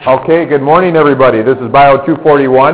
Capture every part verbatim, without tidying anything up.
Okay, good morning everybody. This is Bio two forty-one,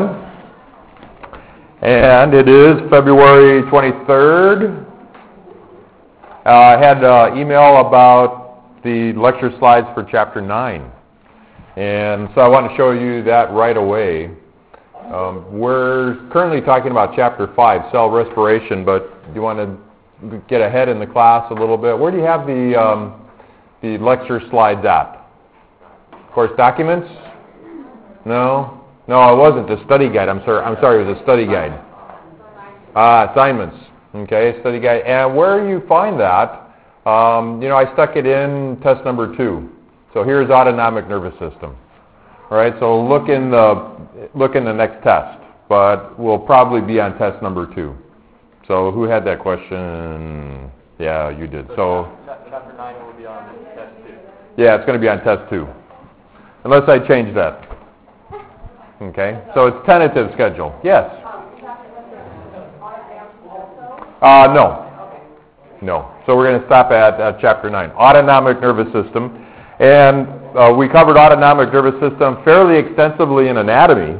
and it is February twenty-third. Uh, I had an email about the lecture slides for Chapter nine, and so I want to show you that right away. Um, we're currently talking about Chapter five, cell respiration, but do you want to get ahead in the class a little bit? Where do you have the, um, the lecture slides at? Course documents? No? No, it wasn't. The study guide. I'm sorry. I'm sorry. It was a study guide. Ah, assignments. Okay, study guide. And where you find that, um, you know, I stuck it in test number two. So here's autonomic nervous system. All right. So look in the look in the next test, but we'll probably be on test number two. So who had that question? Yeah, you did. So chapter nine will be on test two. Yeah, it's going to be on test two. Unless I change that. Okay, so it's tentative schedule. Yes? Uh, no. No. So we're going to stop at, at Chapter nine. Autonomic nervous system. And uh, we covered autonomic nervous system fairly extensively in anatomy.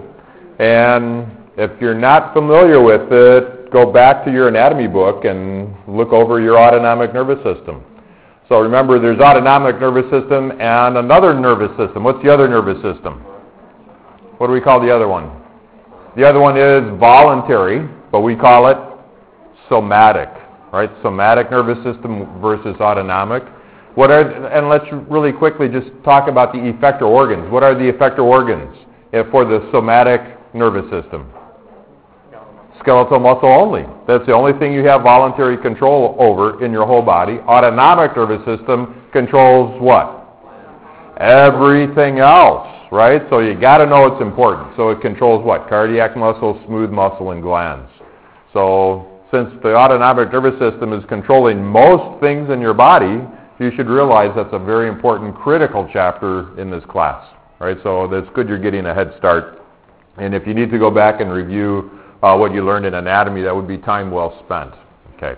And if you're not familiar with it, go back to your anatomy book and look over your autonomic nervous system. So remember, there's autonomic nervous system and another nervous system. What's the other nervous system? What do we call the other one? The other one is voluntary, but we call it somatic, right? Somatic nervous system versus autonomic. What are, and let's really quickly just talk about the effector organs. What are the effector organs for the somatic nervous system? Skeletal muscle only. That's the only thing you have voluntary control over in your whole body. Autonomic nervous system controls what? Everything else, right? So you got to know it's important. So it controls what? Cardiac muscle, smooth muscle, and glands. So since the autonomic nervous system is controlling most things in your body, you should realize that's a very important, critical chapter in this class, right? So that's good you're getting a head start. And if you need to go back and review Uh, what you learned in anatomy, that would be time well spent. Okay.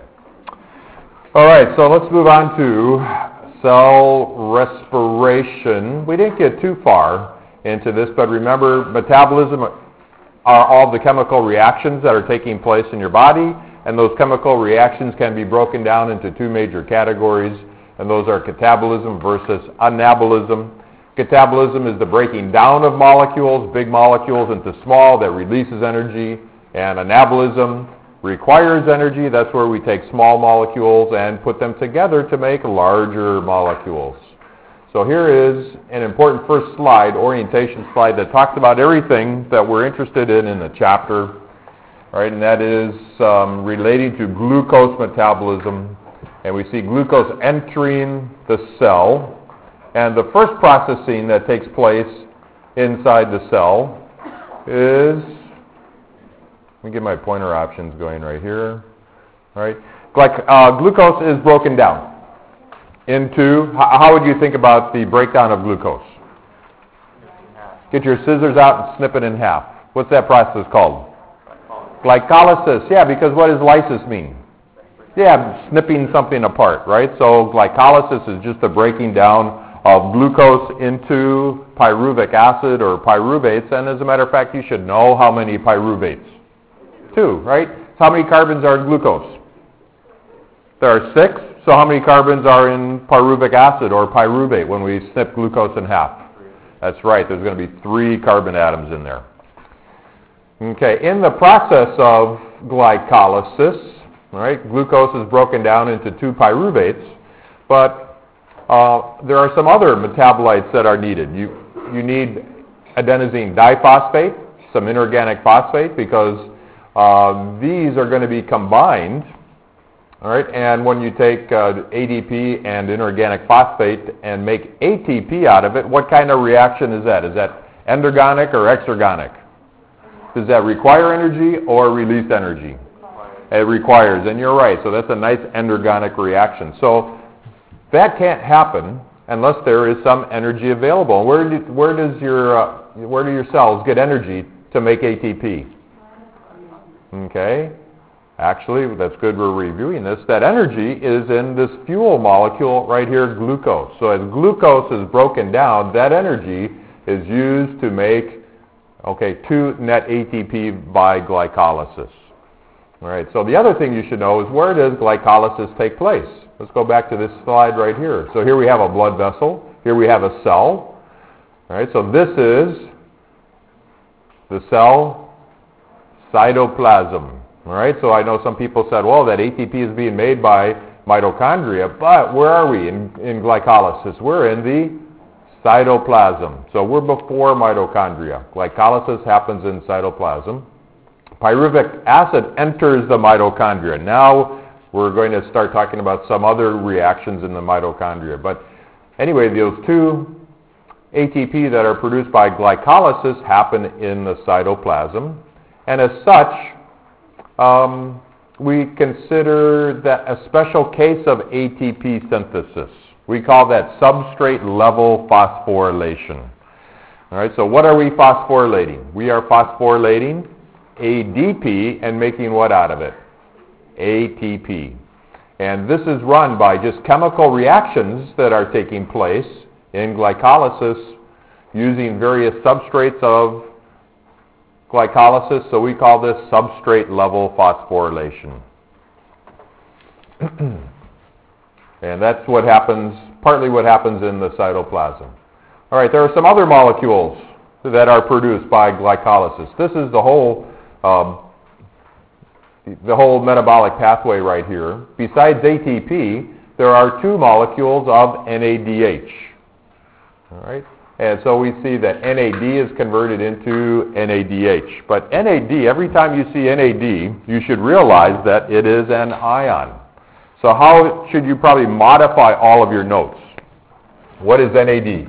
All right, so let's move on to cell respiration. We didn't get too far into this, but remember, metabolism are all the chemical reactions that are taking place in your body, and those chemical reactions can be broken down into two major categories, and those are catabolism versus anabolism. Catabolism is the breaking down of molecules, big molecules, into small that releases energy. And anabolism requires energy. That's where we take small molecules and put them together to make larger molecules. So here is an important first slide, orientation slide, that talks about everything that we're interested in in the chapter, right? And that is um, relating to glucose metabolism. And we see glucose entering the cell. And the first processing that takes place inside the cell is... Let me get my pointer options going right here. All right. Glyc- uh, glucose is broken down into, h- how would you think about the breakdown of glucose? Get your scissors out and snip it in half. What's that process called? Glycolysis. Yeah, because what does lysis mean? Yeah, snipping something apart, right? So glycolysis is just the breaking down of glucose into pyruvic acid or pyruvates. And as a matter of fact, you should know how many pyruvates. Two, right? So how many carbons are in glucose? There are six. So how many carbons are in pyruvic acid or pyruvate when we snip glucose in half? That's right. There's going to be three carbon atoms in there. Okay. In the process of glycolysis, right, glucose is broken down into two pyruvates, but uh, there are some other metabolites that are needed. You you need adenosine diphosphate, some inorganic phosphate, because Uh, these are going to be combined, all right, and when you take uh, A D P and inorganic phosphate and make A T P out of it, what kind of reaction is that? Is that endergonic or exergonic? Does that require energy or release energy? It requires, and you're right, so that's a nice endergonic reaction. So that can't happen unless there is some energy available. Where, do, where, does your, uh, where do your cells get energy to make A T P? Okay, actually, that's good we're reviewing this. That energy is in this fuel molecule right here, glucose. So as glucose is broken down, that energy is used to make, okay, two net A T P by glycolysis. All right, so the other thing you should know is where does glycolysis take place? Let's go back to this slide right here. So here we have a blood vessel. Here we have a cell. All right, so this is the cell cytoplasm. All right, so I know some people said, well, that A T P is being made by mitochondria, but where are we in, in glycolysis? We're in the cytoplasm. So we're before mitochondria. Glycolysis happens in cytoplasm. Pyruvic acid enters the mitochondria. Now we're going to start talking about some other reactions in the mitochondria. But anyway, those two A T P that are produced by glycolysis happen in the cytoplasm. And as such, um, we consider that a special case of A T P synthesis. We call that substrate level phosphorylation. All right, so what are we phosphorylating? We are phosphorylating A D P and making what out of it? A T P. And this is run by just chemical reactions that are taking place in glycolysis using various substrates of glycolysis, so we call this substrate level phosphorylation. And that's what happens, partly what happens in the cytoplasm. All right, there are some other molecules that are produced by glycolysis. This is the whole um, the whole metabolic pathway right here. Besides A T P, there are two molecules of N A D H. All right, and so we see that N A D is converted into N A D H. But N A D, every time you see N A D, you should realize that it is an ion. So how should you probably modify all of your notes? What is N A D?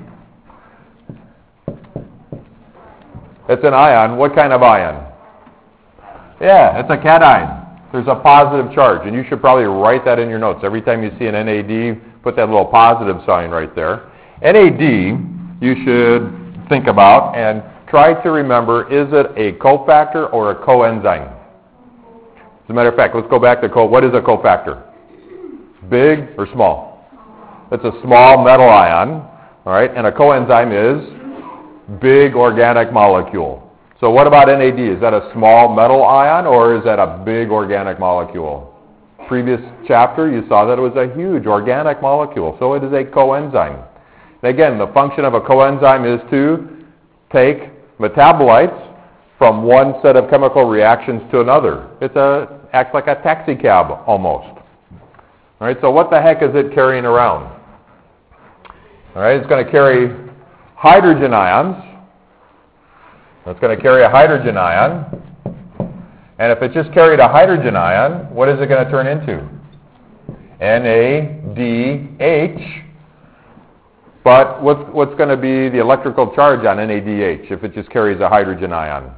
It's an ion. What kind of ion? Yeah, it's a cation. There's a positive charge, and you should probably write that in your notes. Every time you see an N A D, put that little positive sign right there. N A D, you should think about and try to remember, is it a cofactor or a coenzyme? As a matter of fact, let's go back to co. What is a cofactor? Big or small? It's a small metal ion, all right, and a coenzyme is big organic molecule. So what about N A D? Is that a small metal ion or is that a big organic molecule? Previous chapter, you saw that it was a huge organic molecule, so it is a coenzyme. And again, the function of a coenzyme is to take metabolites from one set of chemical reactions to another. It acts like a taxi cab almost. All right, so what the heck is it carrying around? All right, it's going to carry hydrogen ions. It's going to carry a hydrogen ion. And if it just carried a hydrogen ion, what is it going to turn into? N A D H. But what's, what's going to be the electrical charge on N A D H if it just carries a hydrogen ion?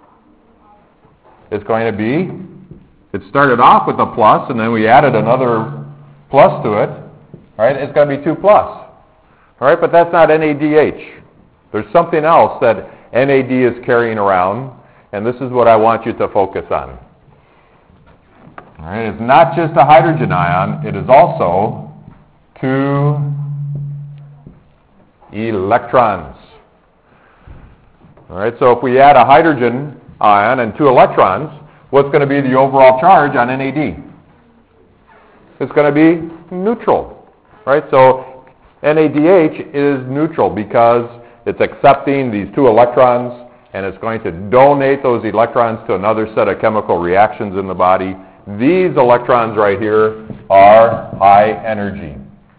It's going to be, it started off with a plus, and then we added another plus to it. All right, it's going to be two plus. All right, but that's not N A D H. There's something else that N A D is carrying around, and this is what I want you to focus on. All right, it's not just a hydrogen ion, it is also two electrons. All right, so if we add a hydrogen ion and two electrons, what's going to be the overall charge on N A D? It's going to be neutral. Right, so N A D H is neutral because it's accepting these two electrons, and it's going to donate those electrons to another set of chemical reactions in the body. These electrons right here are high energy.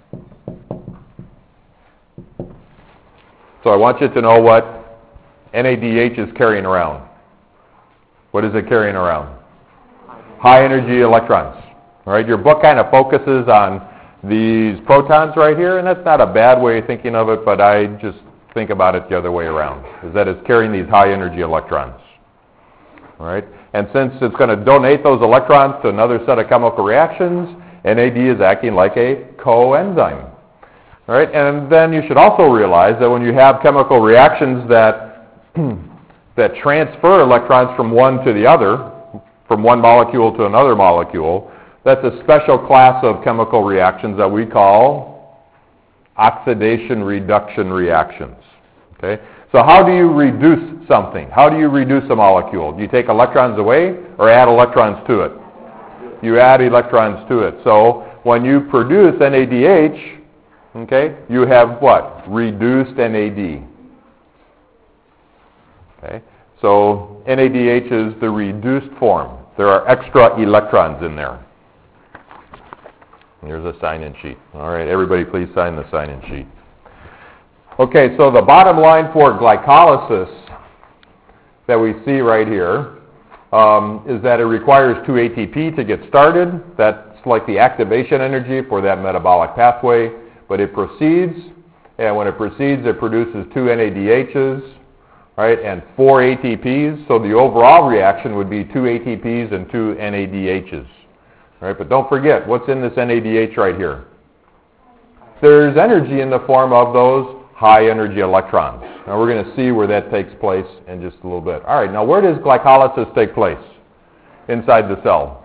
So I want you to know what N A D H is carrying around. What is it carrying around? High energy electrons. All right, your book kind of focuses on these protons right here, and that's not a bad way of thinking of it, but I just think about it the other way around, is that it's carrying these high energy electrons. All right, and since it's going to donate those electrons to another set of chemical reactions, N A D is acting like a coenzyme. All right, and then you should also realize that when you have chemical reactions that that transfer electrons from one to the other, from one molecule to another molecule, that's a special class of chemical reactions that we call oxidation reduction reactions. Okay, So how do you reduce something? How do you reduce a molecule? Do you take electrons away or add electrons to it? You add electrons to it. So when you produce N A D H, okay, you have what? Reduced N A D. Okay, so N A D H is the reduced form. There are extra electrons in there. Here's a sign-in sheet. All right, everybody please sign the sign-in sheet. Okay, so the bottom line for glycolysis that we see right here um, is that it requires two A T P to get started. That's like the activation energy for that metabolic pathway. But it proceeds, and when it proceeds, it produces two N A D Hs, right, and four A T Ps. So the overall reaction would be two A T Ps and two N A D Hs. Right, but don't forget, what's in this N A D H right here? There's energy in the form of those high energy electrons. Now we're going to see where that takes place in just a little bit. All right, now where does glycolysis take place inside the cell?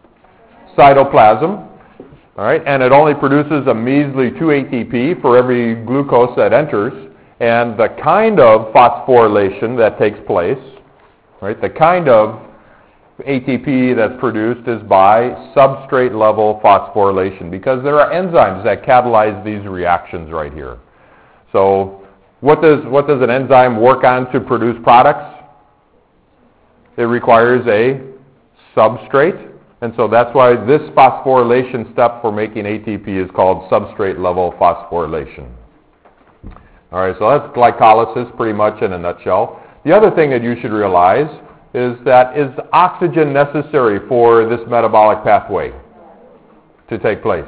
Cytoplasm, all right, and it only produces a measly two A T P for every glucose that enters, and the kind of phosphorylation that takes place, right, the kind of A T P that's produced is by substrate level phosphorylation, because there are enzymes that catalyze these reactions right here. So what does, what does an enzyme work on to produce products? It requires a substrate, and so that's why this phosphorylation step for making A T P is called substrate level phosphorylation. All right, so that's glycolysis pretty much in a nutshell. The other thing that you should realize is that is oxygen necessary for this metabolic pathway to take place?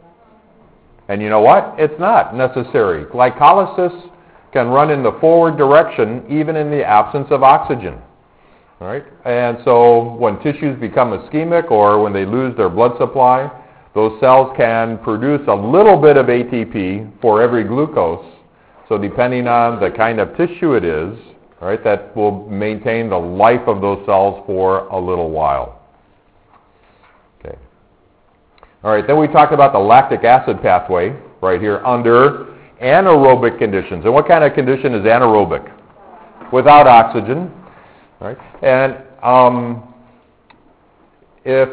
And you know what? It's not necessary. Glycolysis can run in the forward direction even in the absence of oxygen. All right? And so when tissues become ischemic or when they lose their blood supply, those cells can produce a little bit of A T P for every glucose. So depending on the kind of tissue it is, all right, that will maintain the life of those cells for a little while. Okay. All right, then we talked about the lactic acid pathway right here under anaerobic conditions. And what kind of condition is anaerobic? Without oxygen. All right, and um, if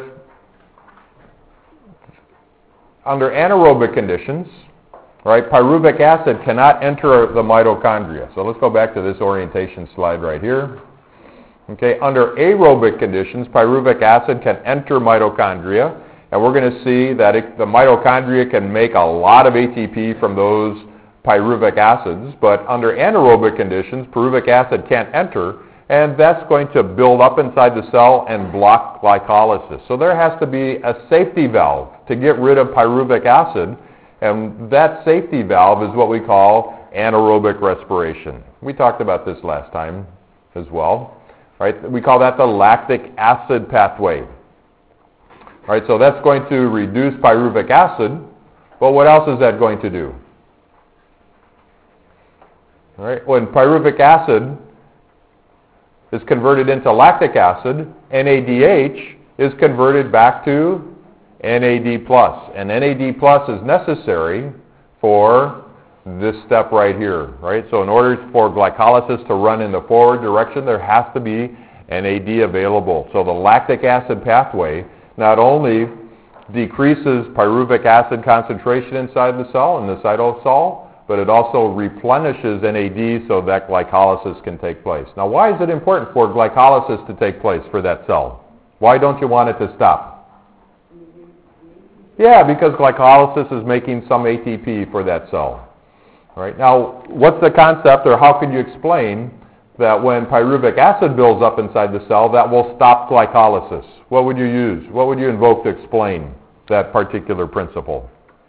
under anaerobic conditions, right, pyruvic acid cannot enter the mitochondria. So let's go back to this orientation slide right here. Okay, under aerobic conditions, pyruvic acid can enter mitochondria, and we're going to see that it, the mitochondria can make a lot of A T P from those pyruvic acids, but under anaerobic conditions, pyruvic acid can't enter, and that's going to build up inside the cell and block glycolysis. So there has to be a safety valve to get rid of pyruvic acid, and that safety valve is what we call anaerobic respiration. We talked about this last time as well. Right? We call that the lactic acid pathway. Right? So that's going to reduce pyruvic acid, but what else is that going to do? All right? When pyruvic acid is converted into lactic acid, N A D H is converted back to N A D plus, and N A D plus is necessary for this step right here, right? So in order for glycolysis to run in the forward direction, there has to be N A D available. So the lactic acid pathway not only decreases pyruvic acid concentration inside the cell, in the cytosol, but it also replenishes N A D so that glycolysis can take place. Now, why is it important for glycolysis to take place for that cell? Why don't you want it to stop? Yeah, because glycolysis is making some A T P for that cell. All right. Now, what's the concept, or how can you explain that when pyruvic acid builds up inside the cell, that will stop glycolysis? What would you use? What would you invoke to explain that particular principle?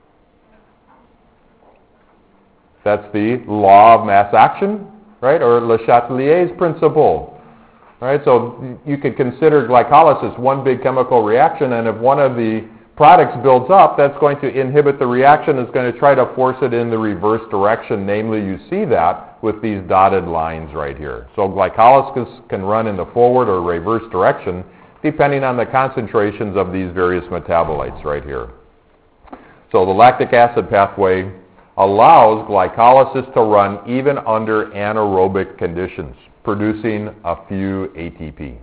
That's the law of mass action, right, or Le Chatelier's principle. All right, so you could consider glycolysis one big chemical reaction, and if one of the products builds up, that's going to inhibit the reaction. It's going to try to force it in the reverse direction. Namely, you see that with these dotted lines right here. So glycolysis can run in the forward or reverse direction depending on the concentrations of these various metabolites right here. So the lactic acid pathway allows glycolysis to run even under anaerobic conditions, producing a few A T P.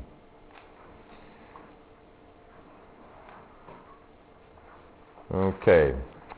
Okay.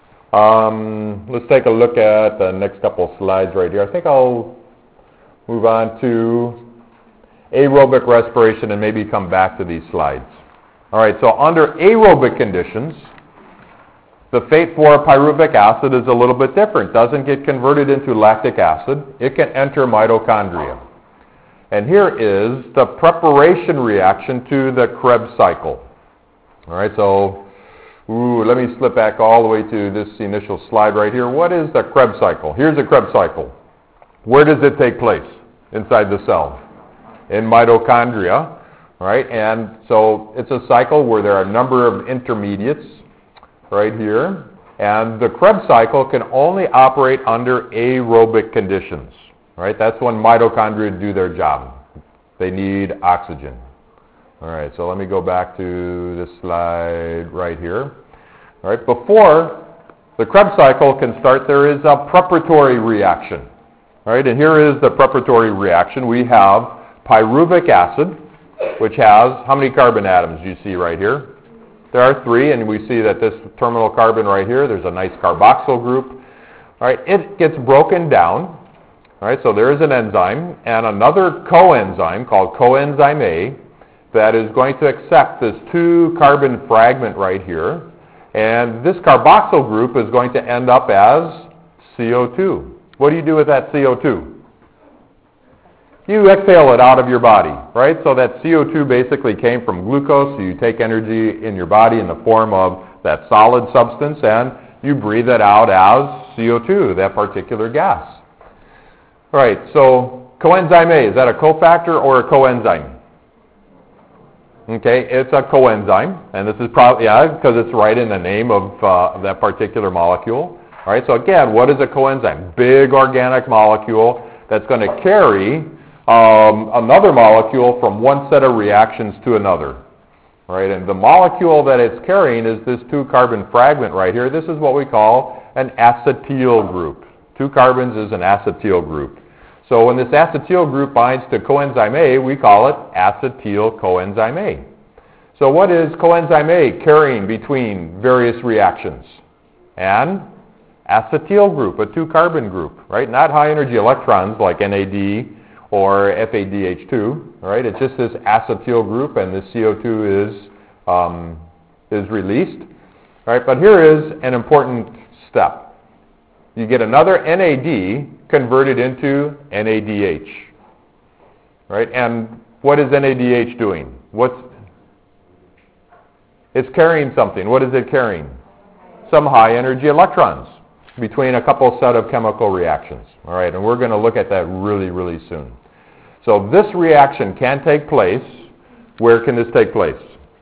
Um, let's take a look at the next couple of slides right here. I think I'll move on to aerobic respiration and maybe come back to these slides. All right, so under aerobic conditions, the fate for pyruvic acid is a little bit different. It doesn't get converted into lactic acid. It can enter mitochondria. And here is the preparation reaction to the Krebs cycle. All right, so ooh, let me slip back all the way to this initial slide right here. What is the Krebs cycle? Here's the Krebs cycle. Where does it take place? Inside the cell. In mitochondria. All right, and so it's a cycle where there are a number of intermediates right here. And the Krebs cycle can only operate under aerobic conditions. Right? That's when mitochondria do their job. They need oxygen. All right, so let me go back to this slide right here. All right, before the Krebs cycle can start, there is a preparatory reaction. All right, and here is the preparatory reaction. We have pyruvic acid, which has how many carbon atoms do you see right here? There are three, and we see that this terminal carbon right here, there's a nice carboxyl group. All right, it gets broken down. All right, so there is an enzyme and another coenzyme called coenzyme A that is going to accept this two carbon fragment right here, and this carboxyl group is going to end up as C O two. What do you do with that C O two? You exhale it out of your body, right? So that C O two basically came from glucose, so you take energy in your body in the form of that solid substance, and you breathe it out as C O two, that particular gas. All right, so coenzyme A, is that a cofactor or a coenzyme? Okay, it's a coenzyme, and this is probably, yeah, because it's right in the name of uh, that particular molecule. All right, so again, what is a coenzyme? Big organic molecule that's going to carry um, another molecule from one set of reactions to another. All right, and the molecule that it's carrying is this two carbon fragment right here. This is what we call an acetyl group. Two carbons is an acetyl group. So when this acetyl group binds to coenzyme A, we call it acetyl coenzyme A. So what is coenzyme A carrying between various reactions? An acetyl group, a two-carbon group, right? Not high-energy electrons like N A D or F A D H two, right? It's just this acetyl group, and this C O two is, um, is released. Right? But here is an important step. You get another N A D converted into N A D H. Right? And what is N A D H doing? What's It's carrying something. What is it carrying? Some high energy electrons between a couple set of chemical reactions. All right, and we're going to look at that really, really soon. So this reaction can take place. Where can this take place?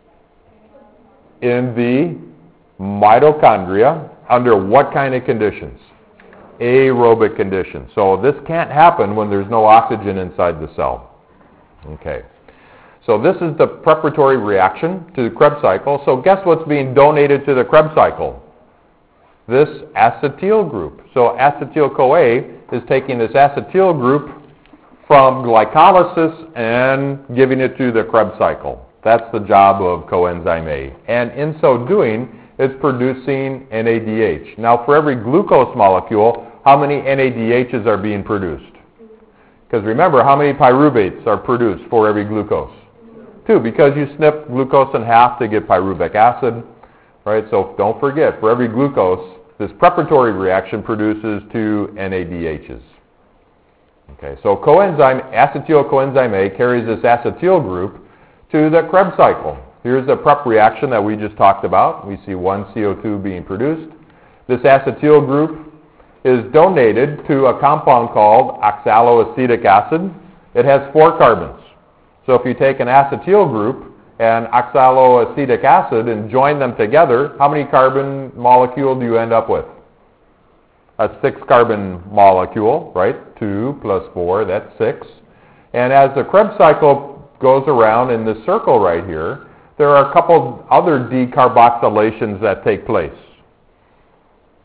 In the mitochondria. Under what kind of conditions? Aerobic conditions. So this can't happen when there's no oxygen inside the cell. Okay. So this is the preparatory reaction to the Krebs cycle. So guess what's being donated to the Krebs cycle? This acetyl group. So acetyl-CoA is taking this acetyl group from glycolysis and giving it to the Krebs cycle. That's the job of coenzyme A. And in so doing, it's producing N A D H. Now, for every glucose molecule, how many N A D Hs are being produced? Because remember, how many pyruvates are produced for every glucose? Two, because you snip glucose in half to get pyruvic acid. Right? So don't forget, for every glucose, this preparatory reaction produces two N A D Hs. Okay, so coenzyme, acetyl coenzyme A carries this acetyl group to the Krebs cycle. Here's the prep reaction that we just talked about. We see one C O two being produced. This acetyl group is donated to a compound called oxaloacetic acid. It has four carbons. So if you take an acetyl group and oxaloacetic acid and join them together, how many carbon molecule do you end up with? A six-carbon molecule, right? Two plus four, that's six. And as the Krebs cycle goes around in this circle right here, there are a couple other decarboxylations that take place.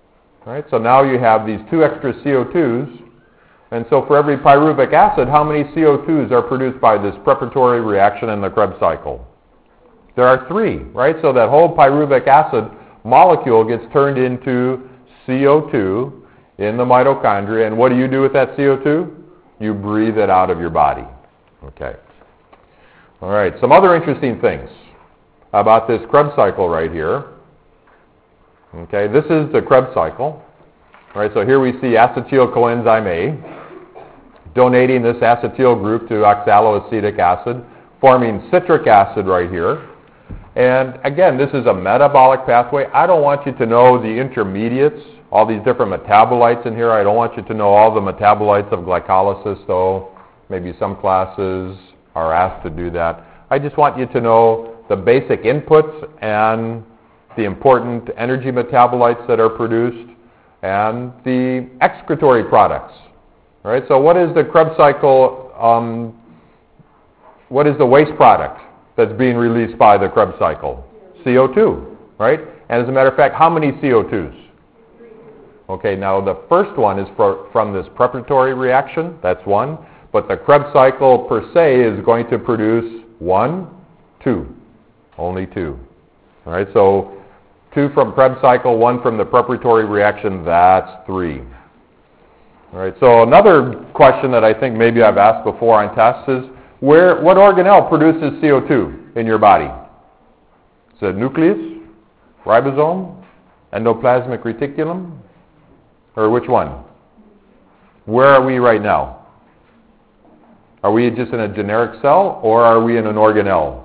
All right, so now you have these two extra C O twos, and so for every pyruvic acid, how many C O twos are produced by this preparatory reaction in the Krebs cycle? There are three, right? So that whole pyruvic acid molecule gets turned into C O two in the mitochondria, and what do you do with that C O two? You breathe it out of your body. Okay. All right, some other interesting things about this Krebs cycle right here. Okay, this is the Krebs cycle. All right, so here we see acetyl coenzyme A donating this acetyl group to oxaloacetic acid, forming citric acid right here. And again, this is a metabolic pathway. I don't want you to know the intermediates, all these different metabolites in here. I don't want you to know all the metabolites of glycolysis, though maybe some classes are asked to do that. I just want you to know the basic inputs and the important energy metabolites that are produced and the excretory products. All right, so what is the Krebs cycle, um, what is the waste product that's being released by the Krebs cycle? C O two, right? And as a matter of fact, how many C O twos? Okay, now the first one is for, from this preparatory reaction, that's one, but the Krebs cycle per se is going to produce one, two, only two. All right, so two from Krebs cycle, one from the preparatory reaction, that's three. All right, so another question that I think maybe I've asked before on tests is, where, what organelle produces C O two in your body? Is it nucleus, ribosome, endoplasmic reticulum, or which one? Where are we right now? Are we just in a generic cell, or are we in an organelle?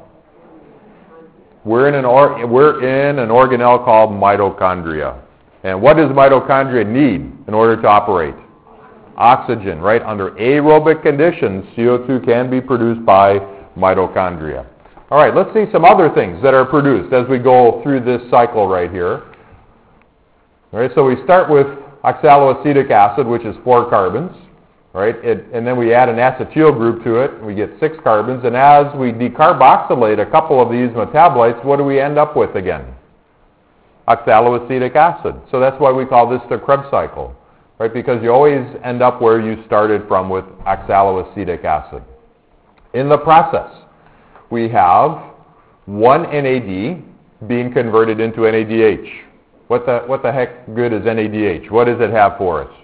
We're in an, or, we're in an organelle called mitochondria. And what does mitochondria need in order to operate? Oxygen, right? Under aerobic conditions, C O two can be produced by mitochondria. All right, let's see some other things that are produced as we go through this cycle right here. All right, so we start with oxaloacetic acid, which is four carbons. Right? It, and then we add an acetyl group to it, and we get six carbons. And as we decarboxylate a couple of these metabolites, what do we end up with again? Oxaloacetic acid. So that's why we call this the Krebs cycle, right? Because you always end up where you started from with oxaloacetic acid. In the process, we have one N A D being converted into N A D H. What the, what the heck good is N A D H? What does it have for us?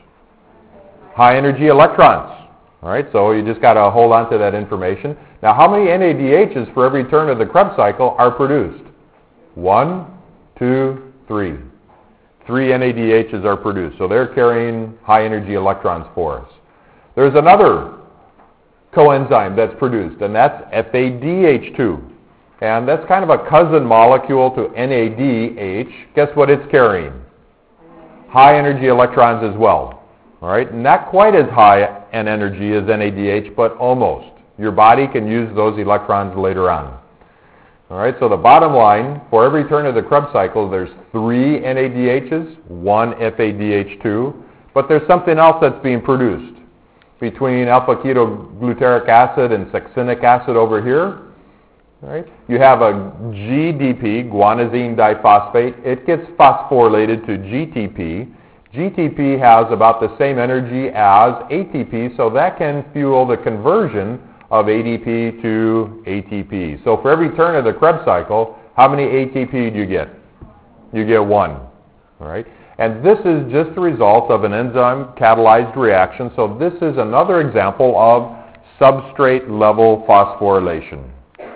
High energy electrons. All right, so you just got to hold on to that information. Now, how many N A D Hs for every turn of the Krebs cycle are produced? One, two, three. Three N A D Hs are produced, so they're carrying high energy electrons for us. There's another coenzyme that's produced, and that's F A D H two. And that's kind of a cousin molecule to N A D H. Guess what it's carrying? High energy electrons as well. All right, not quite as high in energy as N A D H, but almost. Your body can use those electrons later on. All right, so the bottom line, for every turn of the Krebs cycle, there's three N A D Hs, one F A D H two, but there's something else that's being produced. Between alpha-ketogluteric acid and succinic acid over here, all right, you have a G D P, guanosine diphosphate. It gets phosphorylated to G T P. G T P has about the same energy as A T P, so that can fuel the conversion of A D P to A T P. So for every turn of the Krebs cycle, how many A T P do you get? You get one. All right? And this is just a result of an enzyme-catalyzed reaction, so this is another example of substrate-level phosphorylation.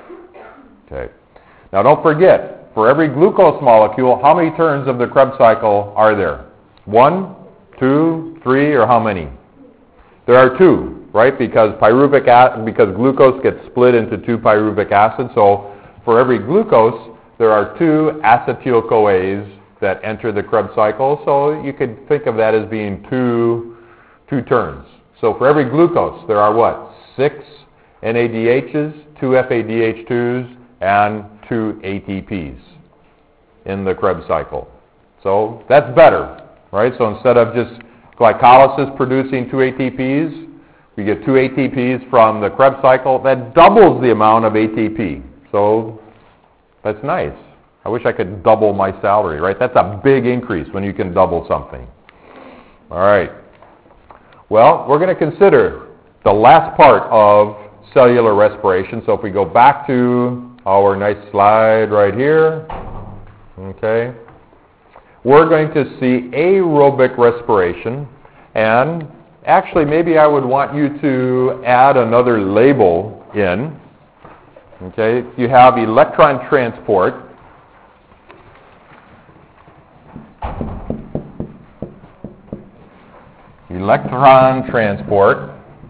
Okay. Now don't forget, for every glucose molecule, how many turns of the Krebs cycle are there? One, two, three, or how many? There are two, right? Because pyruvic acid, because glucose gets split into two pyruvic acids. So for every glucose, there are two acetyl-CoAs that enter the Krebs cycle. So you could think of that as being two, two turns. So for every glucose, there are what? Six N A D Hs, two F A D H twos, and two A T Ps in the Krebs cycle. So that's better. Right, so instead of just glycolysis producing two A T Ps, we get two A T Ps from the Krebs cycle. That doubles the amount of A T P. So that's nice. I wish I could double my salary, right? That's a big increase when you can double something. All right. Well, we're going to consider the last part of cellular respiration. So if we go back to our nice slide right here, okay, we're going to see aerobic respiration. And actually, maybe I would want you to add another label in. Okay, you have electron transport. Electron transport.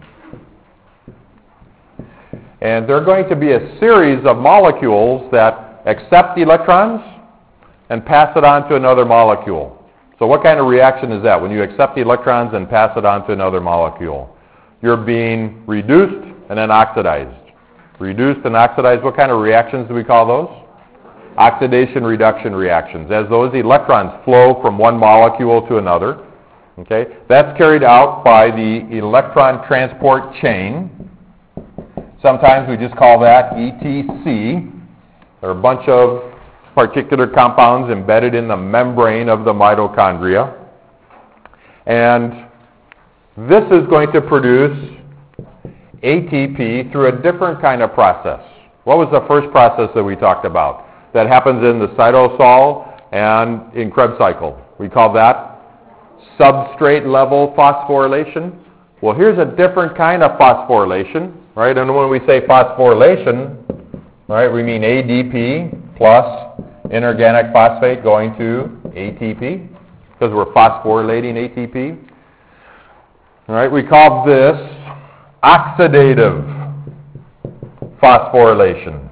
And there are going to be a series of molecules that accept electrons and pass it on to another molecule. So what kind of reaction is that? When you accept the electrons and pass it on to another molecule, you're being reduced and then oxidized. Reduced and oxidized, what kind of reactions do we call those? Oxidation-reduction reactions. As those electrons flow from one molecule to another, okay, that's carried out by the electron transport chain. Sometimes we just call that E T C. There are a bunch of particular compounds embedded in the membrane of the mitochondria. And this is going to produce A T P through a different kind of process. What was the first process that we talked about? That happens in the cytosol and in Krebs cycle. We call that substrate level phosphorylation. Well, here's a different kind of phosphorylation, right? And when we say phosphorylation, right, we mean A D P plus inorganic phosphate going to A T P, because we're phosphorylating A T P. All right, we call this oxidative phosphorylation.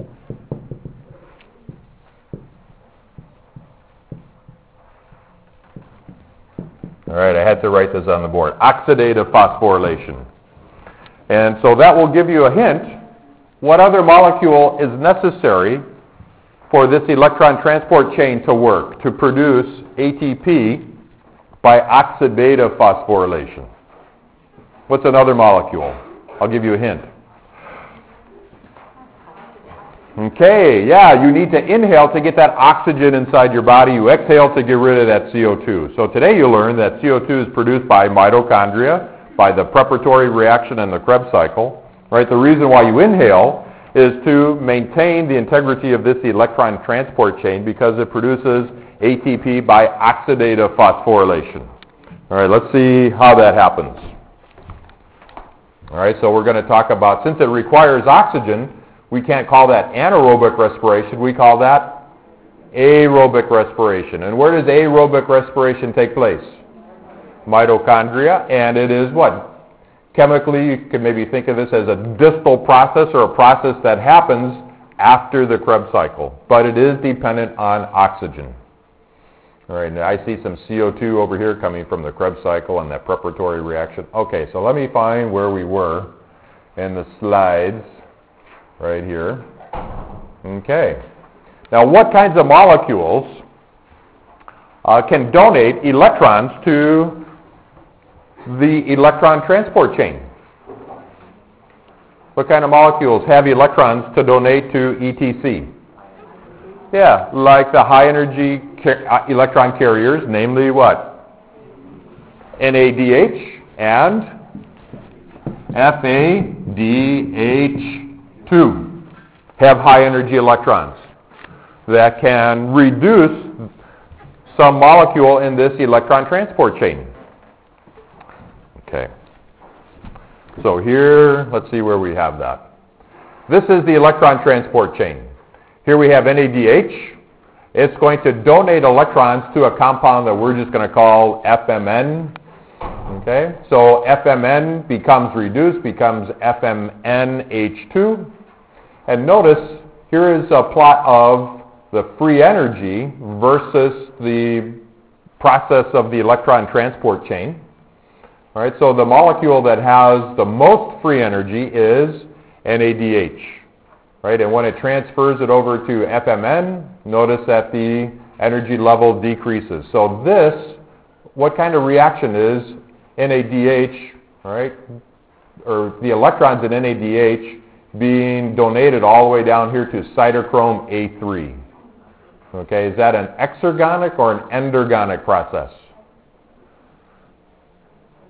All right, I had to write this on the board. Oxidative phosphorylation. And so that will give you a hint what other molecule is necessary for this electron transport chain to work, to produce A T P by oxidative phosphorylation. What's another molecule? I'll give you a hint. Okay, yeah, you need to inhale to get that oxygen inside your body. You exhale to get rid of that C O two. So today you learned that C O two is produced by mitochondria, by the preparatory reaction and the Krebs cycle. Right? The reason why you inhale is to maintain the integrity of this electron transport chain, because it produces A T P by oxidative phosphorylation. All right, let's see how that happens. All right, so we're going to talk about, since it requires oxygen, we can't call that anaerobic respiration. We call that aerobic respiration. And where does aerobic respiration take place? Mitochondria. And it is what? Chemically, you can maybe think of this as a distal process, or a process that happens after the Krebs cycle. But it is dependent on oxygen. All right, now I see some C O two over here coming from the Krebs cycle and that preparatory reaction. Okay, so let me find where we were in the slides. Right here. Okay. Now, what kinds of molecules uh, can donate electrons to the electron transport chain? What kind of molecules have electrons to donate to E T C? Yeah, like the high energy car- electron carriers, namely what? N A D H and F A D H two have high energy electrons that can reduce some molecule in this electron transport chain. Okay. So here, let's see where we have that. This is the electron transport chain. Here we have N A D H. It's going to donate electrons to a compound that we're just going to call F M N. Okay, so F M N becomes reduced, becomes F M N H two. And notice, here is a plot of the free energy versus the process of the electron transport chain. All right, so the molecule that has the most free energy is N A D H. Right, and when it transfers it over to F M N, notice that the energy level decreases. So this, what kind of reaction is N A D H, all right, or the electrons in N A D H being donated all the way down here to cytochrome A three. Okay, is that an exergonic or an endergonic process?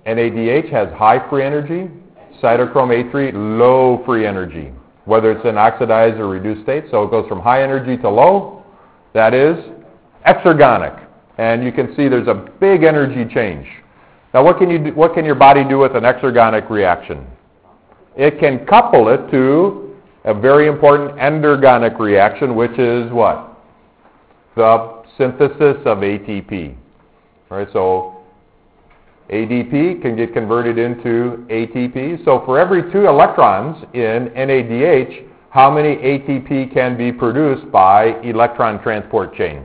N A D H has high free energy, cytochrome A three, low free energy, whether it's in oxidized or reduced state. So it goes from high energy to low. That is exergonic. And you can see there's a big energy change. Now what can, you do, what can your body do with an exergonic reaction? It can couple it to a very important endergonic reaction, which is what? The synthesis of A T P. All right, so A D P can get converted into A T P. So for every two electrons in N A D H, how many A T P can be produced by electron transport chain?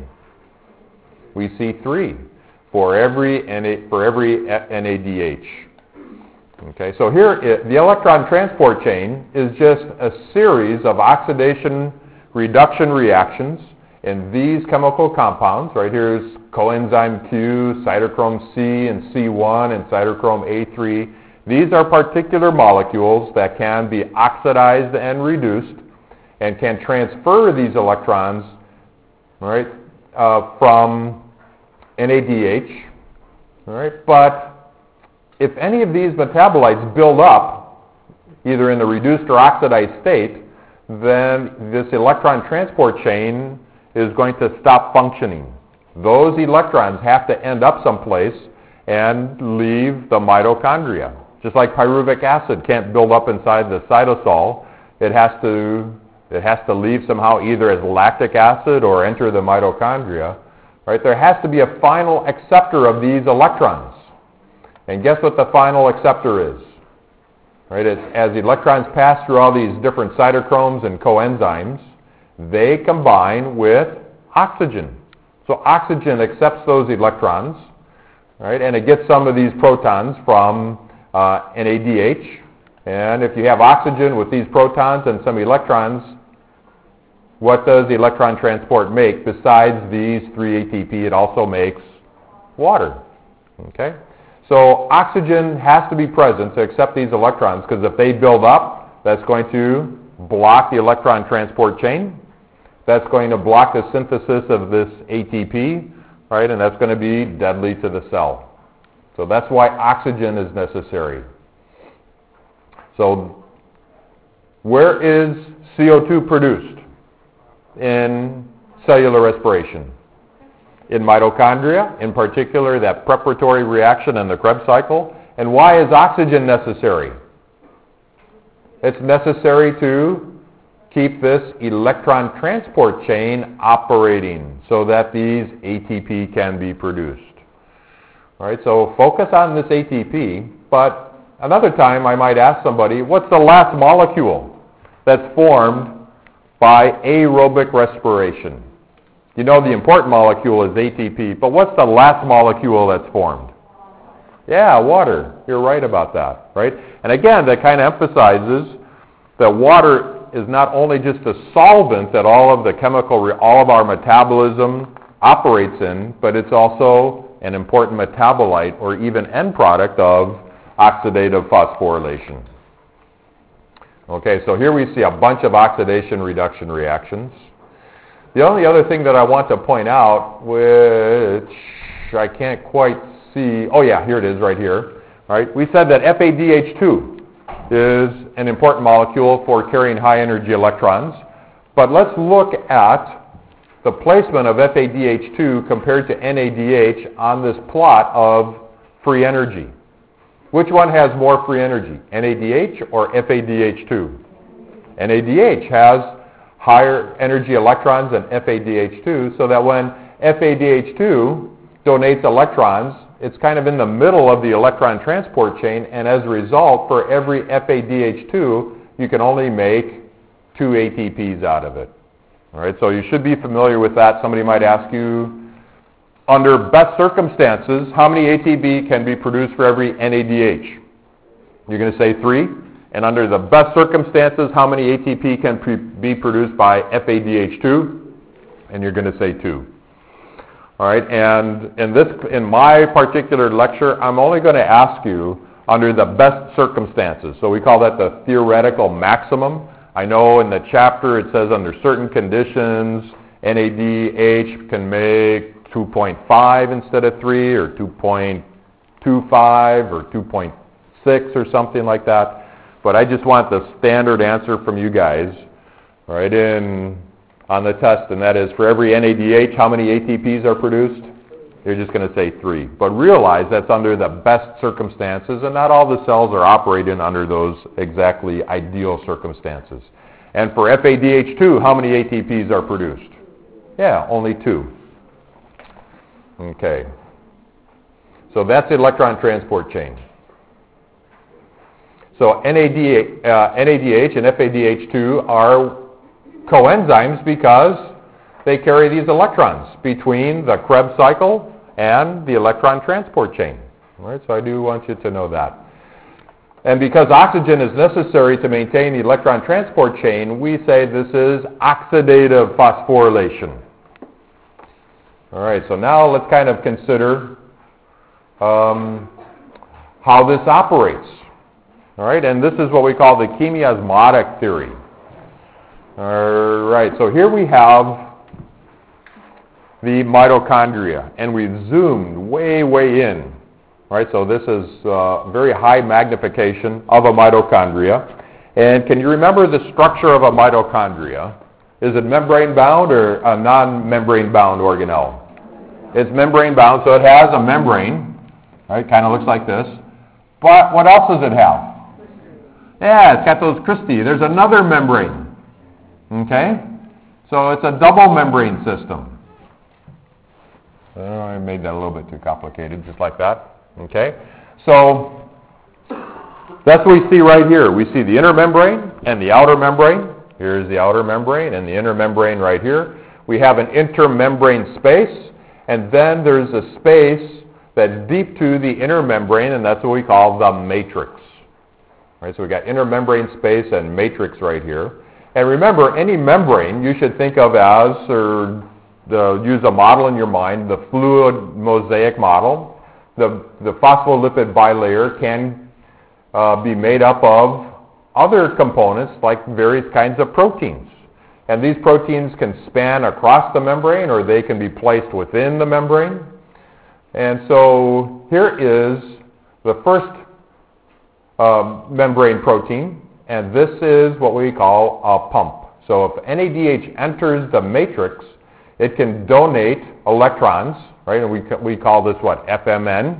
We see three for every Na, for every N A D H. Okay, so here it, the electron transport chain is just a series of oxidation reduction reactions in these chemical compounds. Right here is coenzyme Q, cytochrome C and C one, and cytochrome A three. These are particular molecules that can be oxidized and reduced and can transfer these electrons, all right, uh, from N A D H. All right, but if any of these metabolites build up, either in the reduced or oxidized state, then this electron transport chain is going to stop functioning. Those electrons have to end up someplace and leave the mitochondria. Just like pyruvic acid can't build up inside the cytosol, it has to, it has to leave somehow either as lactic acid or enter the mitochondria. Right? There has to be a final acceptor of these electrons. And guess what the final acceptor is? Right? As, as electrons pass through all these different cytochromes and coenzymes, they combine with oxygen. So oxygen accepts those electrons, right? And it gets some of these protons from uh, N A D H. And if you have oxygen with these protons and some electrons, what does electron transport make besides these three A T P? It also makes water. Okay? So oxygen has to be present to accept these electrons, because if they build up, that's going to block the electron transport chain. That's going to block the synthesis of this A T P, right? And that's going to be deadly to the cell. So that's why oxygen is necessary. So where is C O two produced in cellular respiration? In mitochondria, in particular that preparatory reaction in the Krebs cycle. And why is oxygen necessary? It's necessary to keep this electron transport chain operating so that these A T P can be produced. All right, so focus on this A T P, but another time I might ask somebody, what's the last molecule that's formed by aerobic respiration? You know the important molecule is A T P, but what's the last molecule that's formed? Yeah, water. You're right about that, right? And again, that kind of emphasizes that water is not only just a solvent that all of the chemical, re- all of our metabolism operates in, but it's also an important metabolite or even end product of oxidative phosphorylation. Okay, so here we see a bunch of oxidation reduction reactions. The only other thing that I want to point out, which I can't quite see, oh yeah, here it is right here. All right, we said that F A D H two is an important molecule for carrying high energy electrons, but let's look at the placement of F A D H two compared to N A D H on this plot of free energy. Which one has more free energy, N A D H or F A D H two? N A D H has higher energy electrons than F A D H two, so that when F A D H two donates electrons, it's kind of in the middle of the electron transport chain, and as a result, for every F A D H two, you can only make two A T Ps out of it. All right, so you should be familiar with that. Somebody might ask you, under best circumstances, how many A T P can be produced for every N A D H? You're going to say three. And under the best circumstances, how many A T P can pre- be produced by F A D H two? And you're going to say two. All right, and in this, in my particular lecture, I'm only going to ask you under the best circumstances. So we call that the theoretical maximum. I know in the chapter it says under certain conditions, N A D H can make two point five instead of three, or two point two point five or two point six or something like that. But I just want the standard answer from you guys right in on the test, and that is for every N A D H, how many A T Ps are produced? You're just going to say three. But realize that's under the best circumstances, and not all the cells are operating under those exactly ideal circumstances. And for F A D H two, how many A T Ps are produced? Yeah, only two. Okay. So that's the electron transport chain. So N A D H, uh, N A D H and F A D H two are coenzymes because they carry these electrons between the Krebs cycle and the electron transport chain. All right, so I do want you to know that. And because oxygen is necessary to maintain the electron transport chain, we say this is oxidative phosphorylation. All right, so now let's kind of consider um, how this operates. All right, and this is what we call the chemiosmotic theory. All right, so here we have the mitochondria, and we've zoomed way, way in. All right, so this is uh, very high magnification of a mitochondria. And can you remember the structure of a mitochondria? Is it membrane-bound or a non-membrane-bound organelle? It's membrane-bound, so it has a membrane. Right, kind of looks like this. But what else does it have? Yeah, it's got those cristae. There's another membrane. Okay? So it's a double membrane system. Oh, I made that a little bit too complicated, just like that. Okay? So that's what we see right here. We see the inner membrane and the outer membrane. Here's the outer membrane and the inner membrane right here. We have an intermembrane space, and then there's a space that's deep to the inner membrane, and that's what we call the matrix. Right, so we got intermembrane space and matrix right here. And remember, any membrane you should think of as, or the, use a model in your mind, the fluid mosaic model. The, the phospholipid bilayer can uh, be made up of other components like various kinds of proteins. And these proteins can span across the membrane, or they can be placed within the membrane. And so here is the first uh, membrane protein, and this is what we call a pump. So if N A D H enters the matrix, it can donate electrons, right? And we, we call this what? F M N.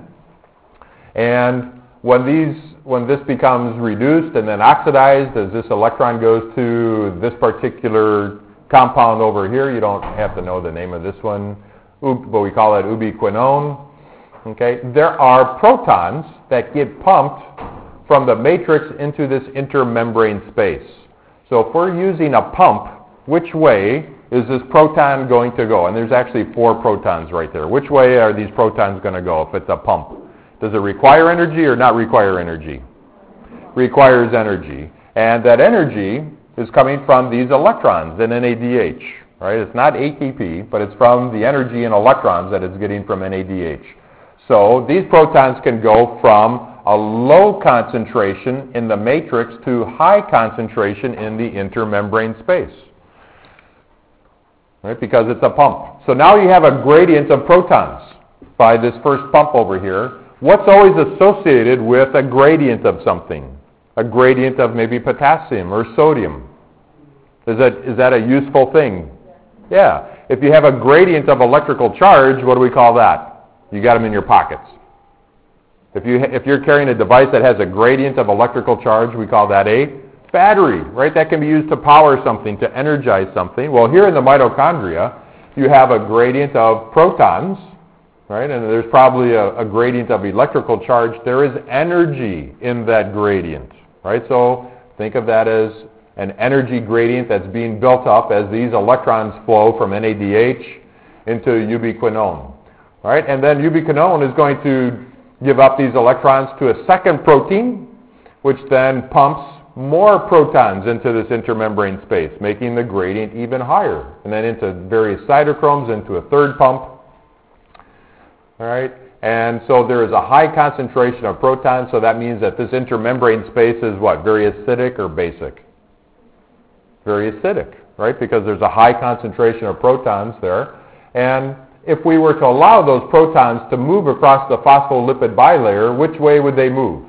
And when these when this becomes reduced and then oxidized, as this electron goes to this particular compound over here, you don't have to know the name of this one, but we call it ubiquinone. Okay, there are protons that get pumped from the matrix into this intermembrane space. So if we're using a pump, which way is this proton going to go? And there's actually four protons right there. Which way are these protons going to go if it's a pump? Does it require energy or not require energy? Requires energy. And that energy is coming from these electrons in N A D H. Right? It's not A T P, but it's from the energy in electrons that it's getting from N A D H. So these protons can go from a low concentration in the matrix to high concentration in the intermembrane space. Right? Because it's a pump. So now you have a gradient of protons by this first pump over here. What's always associated with a gradient of something? A gradient of maybe potassium or sodium. Is that, is that a useful thing? Yeah. If you have a gradient of electrical charge, what do we call that? You got them in your pockets. If, you, if you're carrying a device that has a gradient of electrical charge, we call that a battery, right? That can be used to power something, to energize something. Well, here in the mitochondria, you have a gradient of protons, right? And there's probably a, a gradient of electrical charge. There is energy in that gradient, right? So think of that as an energy gradient that's being built up as these electrons flow from N A D H into ubiquinone, right? And then ubiquinone is going to give up these electrons to a second protein, which then pumps more protons into this intermembrane space, making the gradient even higher. And then into various cytochromes, into a third pump. All right? And so there is a high concentration of protons, so that means that this intermembrane space is what? Very acidic or basic? Very acidic, right? Because there's a high concentration of protons there. And if we were to allow those protons to move across the phospholipid bilayer, which way would they move?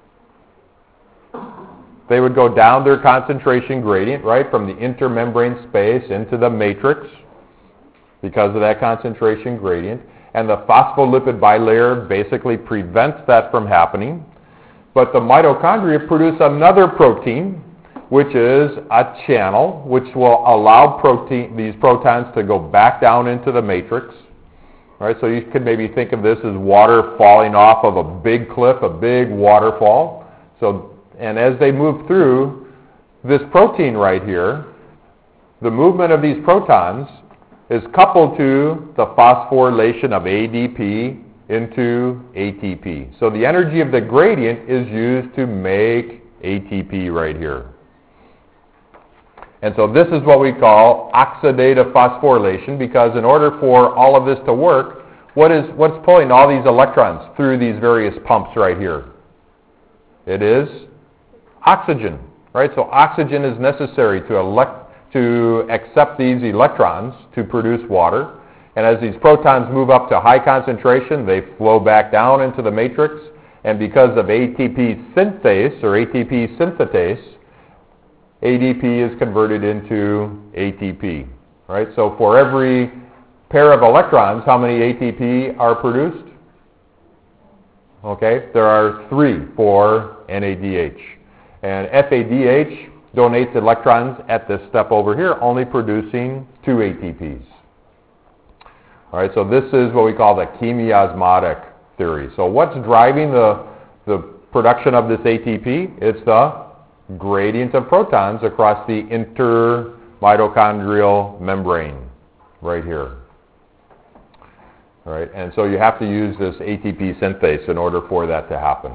They would go down their concentration gradient, right, from the intermembrane space into the matrix because of that concentration gradient. And the phospholipid bilayer basically prevents that from happening. But the mitochondria produce another protein, which is a channel, which will allow protein, these protons to go back down into the matrix. All right, so you could maybe think of this as water falling off of a big cliff, a big waterfall. So, and as they move through this protein right here, the movement of these protons is coupled to the phosphorylation of A D P into A T P. So the energy of the gradient is used to make A T P right here. And so this is what we call oxidative phosphorylation, because in order for all of this to work, what is, what's pulling all these electrons through these various pumps right here? It is oxygen, right? So oxygen is necessary to elect to accept these electrons to produce water. And as these protons move up to high concentration, they flow back down into the matrix. And because of A T P synthase or A T P synthetase, A D P is converted into A T P. Right? So for every pair of electrons, how many A T P are produced? Okay, there are three for N A D H. And F A D H donates electrons at this step over here, only producing two A T Ps. All right, so this is what we call the chemiosmotic theory. So what's driving the, the production of this A T P? It's the gradient of protons across the intermitochondrial membrane right here. All right, and so you have to use this A T P synthase in order for that to happen.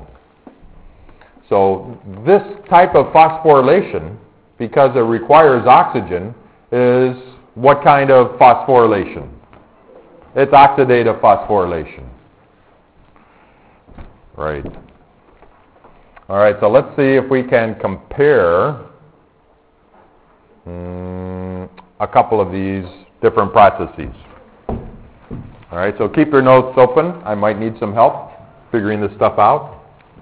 So this type of phosphorylation, because it requires oxygen, is what kind of phosphorylation? It's oxidative phosphorylation. Right. All right, so let's see if we can compare um, a couple of these different processes. All right, so keep your notes open. I might need some help figuring this stuff out.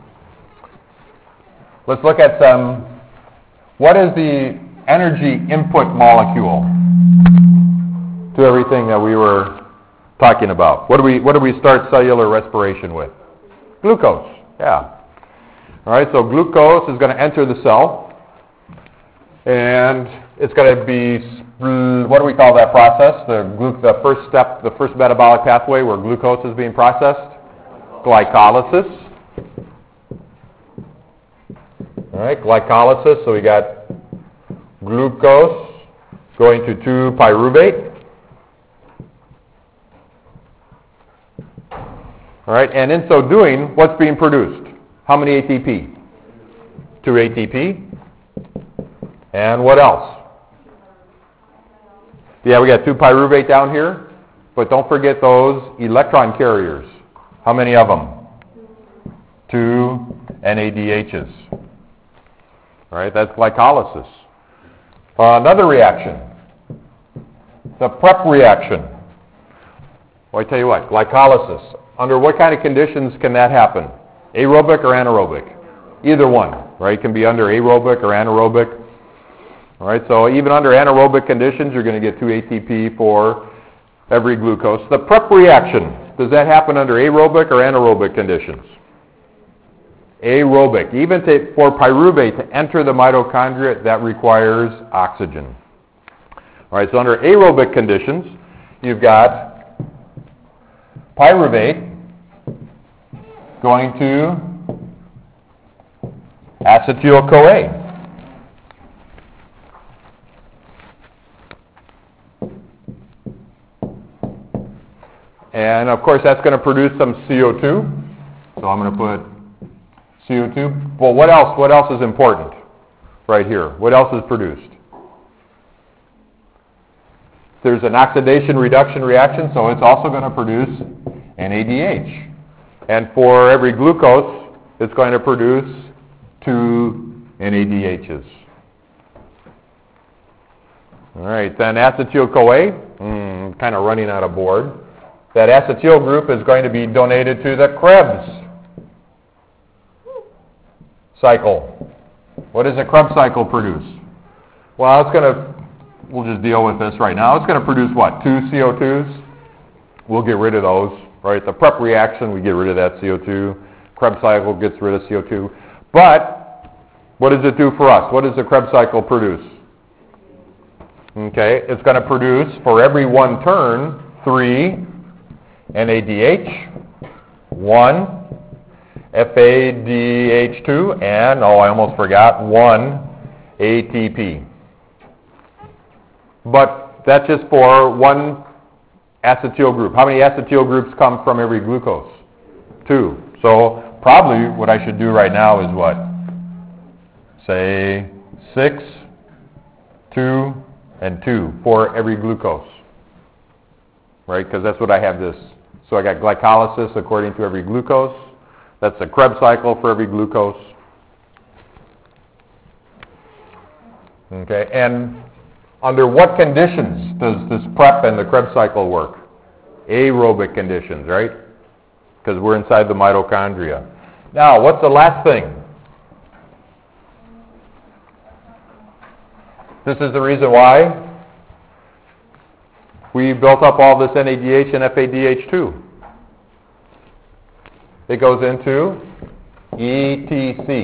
Let's look at some, what is the energy input molecule to everything that we were talking about? What do we, what do we start cellular respiration with? Glucose, yeah. All right, so glucose is going to enter the cell, and it's going to be, what do we call that process? The, glu- the first step, the first metabolic pathway where glucose is being processed? Glycolysis. All right, glycolysis, so we got glucose going to two pyruvate. All right, and in so doing, what's being produced? How many A T P? two A T P. And what else? Yeah, we got two pyruvate down here, but don't forget those electron carriers. How many of them? Two N A D Hs. All right, that's glycolysis. Uh, another reaction, the prep reaction. Well, I tell you what, glycolysis. Under what kind of conditions can that happen? Aerobic or anaerobic? Either one, right? It can be under aerobic or anaerobic. All right, so even under anaerobic conditions, you're going to get two A T P for every glucose. The prep reaction, does that happen under aerobic or anaerobic conditions? Aerobic. Even to, for pyruvate to enter the mitochondria, that requires oxygen. All right, so under aerobic conditions, you've got pyruvate going to acetyl-CoA. And of course, that's going to produce some C O two. So I'm going to put C O two. Well, what else? What else is important right here? What else is produced? There's an oxidation reduction reaction, so it's also going to produce N A D H. And for every glucose, it's going to produce two N A D Hs. All right, then acetyl-CoA, mm, kind of running out of board. that acetyl group is going to be donated to the Krebs cycle. What does a Krebs cycle produce? Well, it's going to, we'll just deal with this right now. It's going to produce what? Two C O twos? We'll get rid of those, right? The prep reaction, we get rid of that C O two. Krebs cycle gets rid of C O two. But what does it do for us? What does the Krebs cycle produce? Okay, it's going to produce, for every one turn, three N A D H, one F A D H two, and, oh, I almost forgot, one A T P. But that's just for one acetyl group. How many acetyl groups come from every glucose? Two. So probably what I should do right now is what? Say six, two, and two for every glucose. Right? Because that's what I have this. So I got glycolysis according to every glucose. That's a Krebs cycle for every glucose. Okay, and under what conditions does this prep and the Krebs cycle work? Aerobic conditions, right? Because we're inside the mitochondria. Now, what's the last thing? This is the reason why we built up all this N A D H and F A D H two. It goes into E T C.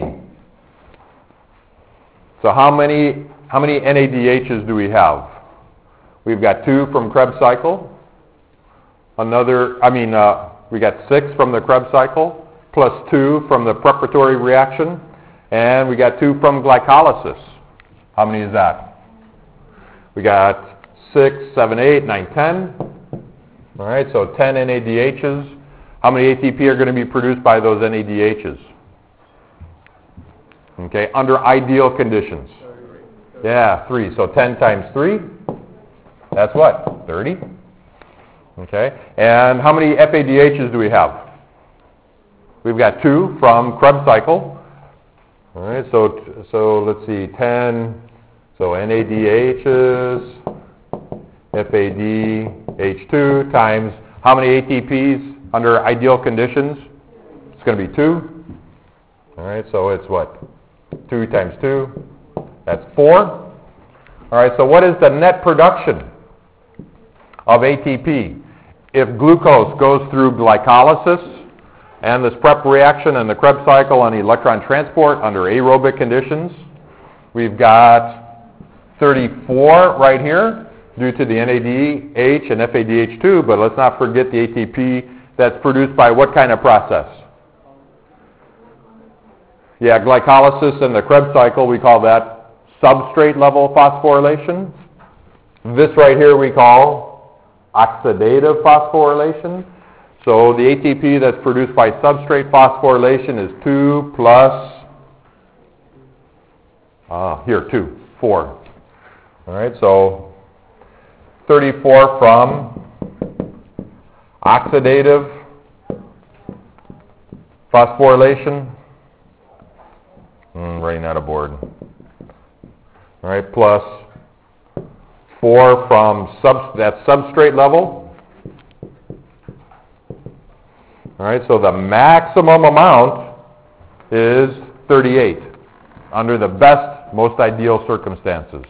So how many how many N A D Hs do we have? We've got two from Krebs cycle. Another, I mean, uh, we got six from the Krebs cycle, plus two from the preparatory reaction, and we got two from glycolysis. How many is that? We got six, seven, eight, nine, ten. All right, so ten N A D Hs. How many A T P are going to be produced by those N A D Hs? Okay, under ideal conditions. Yeah, three. So ten times three, that's what? thirty. Okay, and how many F A D Hs do we have? We've got two from Krebs cycle. All right, so so let's see, ten. So N A D Hs, F A D H two times how many A T Ps under ideal conditions? It's going to be two. All right, so it's what? two times two. That's four. All right, so what is the net production of A T P? If glucose goes through glycolysis and this prep reaction and the Krebs cycle and electron transport under aerobic conditions, we've got thirty-four right here due to the N A D H and F A D H two, but let's not forget the A T P that's produced by what kind of process? Yeah, glycolysis and the Krebs cycle, we call that substrate level phosphorylation. This right here we call oxidative phosphorylation. So the A T P that's produced by substrate phosphorylation is two plus, uh, here, two, four. All right, so thirty-four from oxidative phosphorylation. Mm, running out of board. All right, plus four from sub, that substrate level. All right, so the maximum amount is thirty-eight under the best, most ideal circumstances.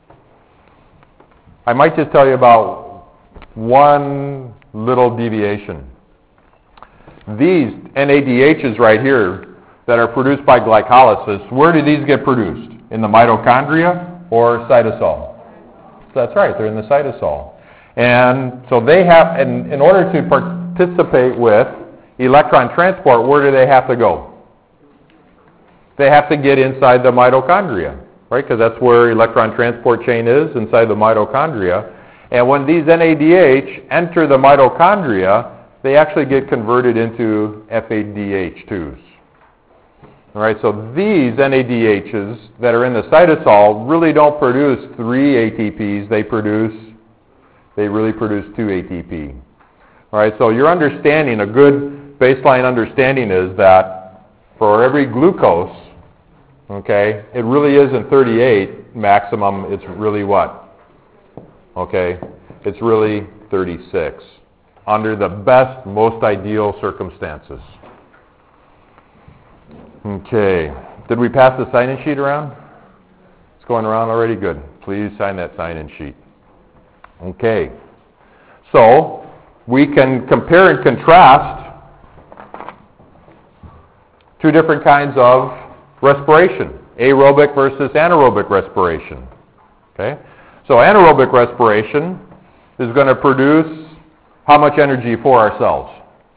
I might just tell you about one little deviation. These N A D Hs right here that are produced by glycolysis, where do these get produced? In the mitochondria or cytosol? That's right, they're in the cytosol. And so they have, and in order to participate with electron transport, where do they have to go? They have to get inside the mitochondria, right? Because that's where electron transport chain is, inside the mitochondria. And when these N A D H enter the mitochondria, they actually get converted into F A D H twos. All right, so these N A D Hs that are in the cytosol really don't produce three A T Ps. They produce, they really produce two A T P. All right, so your understanding, a good baseline understanding is that for every glucose, okay, it really isn't thirty-eight maximum. It's really what? Okay, it's really thirty-six. under the best, most ideal circumstances. Okay. Did we pass the sign-in sheet around? It's going around already? Good. Please sign that sign-in sheet. Okay. So, we can compare and contrast two different kinds of respiration. Aerobic versus anaerobic respiration. Okay? So anaerobic respiration is going to produce how much energy for our cells?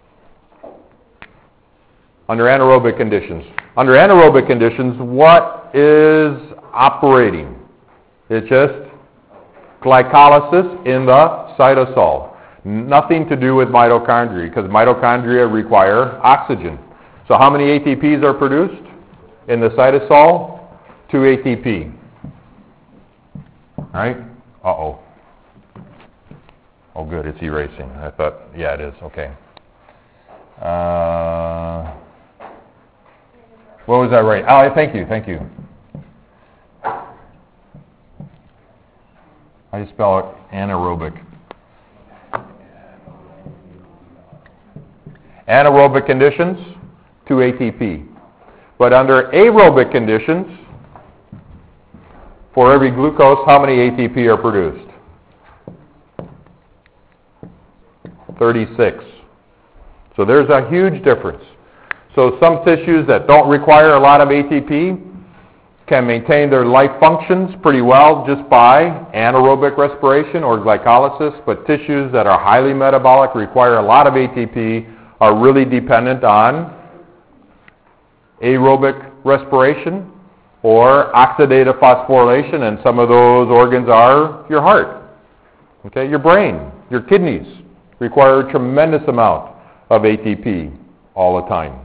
Under anaerobic conditions. Under anaerobic conditions, what is operating? It's just glycolysis in the cytosol. Nothing to do with mitochondria, because mitochondria require oxygen. So how many A T Ps are produced in the cytosol? two A T P. Right? Uh-oh. Oh, good, it's erasing. I thought, yeah, it is. Okay. Uh, what was that right? Oh, thank you, thank you. How do you spell it? Anaerobic. Anaerobic conditions, two A T P. But under aerobic conditions, for every glucose, how many A T P are produced? thirty-six. So there's a huge difference. So some tissues that don't require a lot of A T P can maintain their life functions pretty well just by anaerobic respiration or glycolysis, but tissues that are highly metabolic, require a lot of A T P, are really dependent on aerobic respiration or oxidative phosphorylation, and some of those organs are your heart, okay, your brain, your kidneys require a tremendous amount of A T P all the time.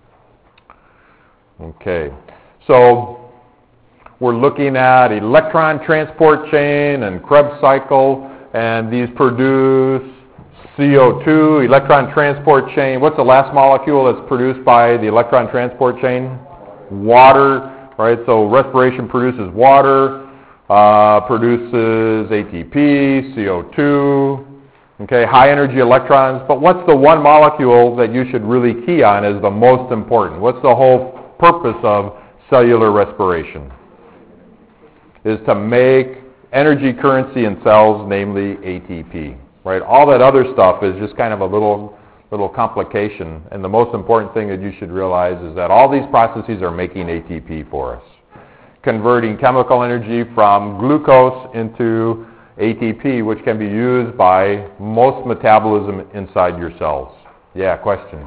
Okay, so we're looking at electron transport chain and Krebs cycle, and these produce C O two, electron transport chain. What's the last molecule that's produced by the electron transport chain? Water, right? So respiration produces water, uh, produces A T P, C O two, okay, high energy electrons. But what's the one molecule that you should really key on as the most important? What's the whole purpose of cellular respiration? Is to make energy currency in cells, namely A T P. Right? All that other stuff is just kind of a little little complication, and the most important thing that you should realize is that all these processes are making A T P for us, converting chemical energy from glucose into A T P, which can be used by most metabolism inside your cells. Yeah, question?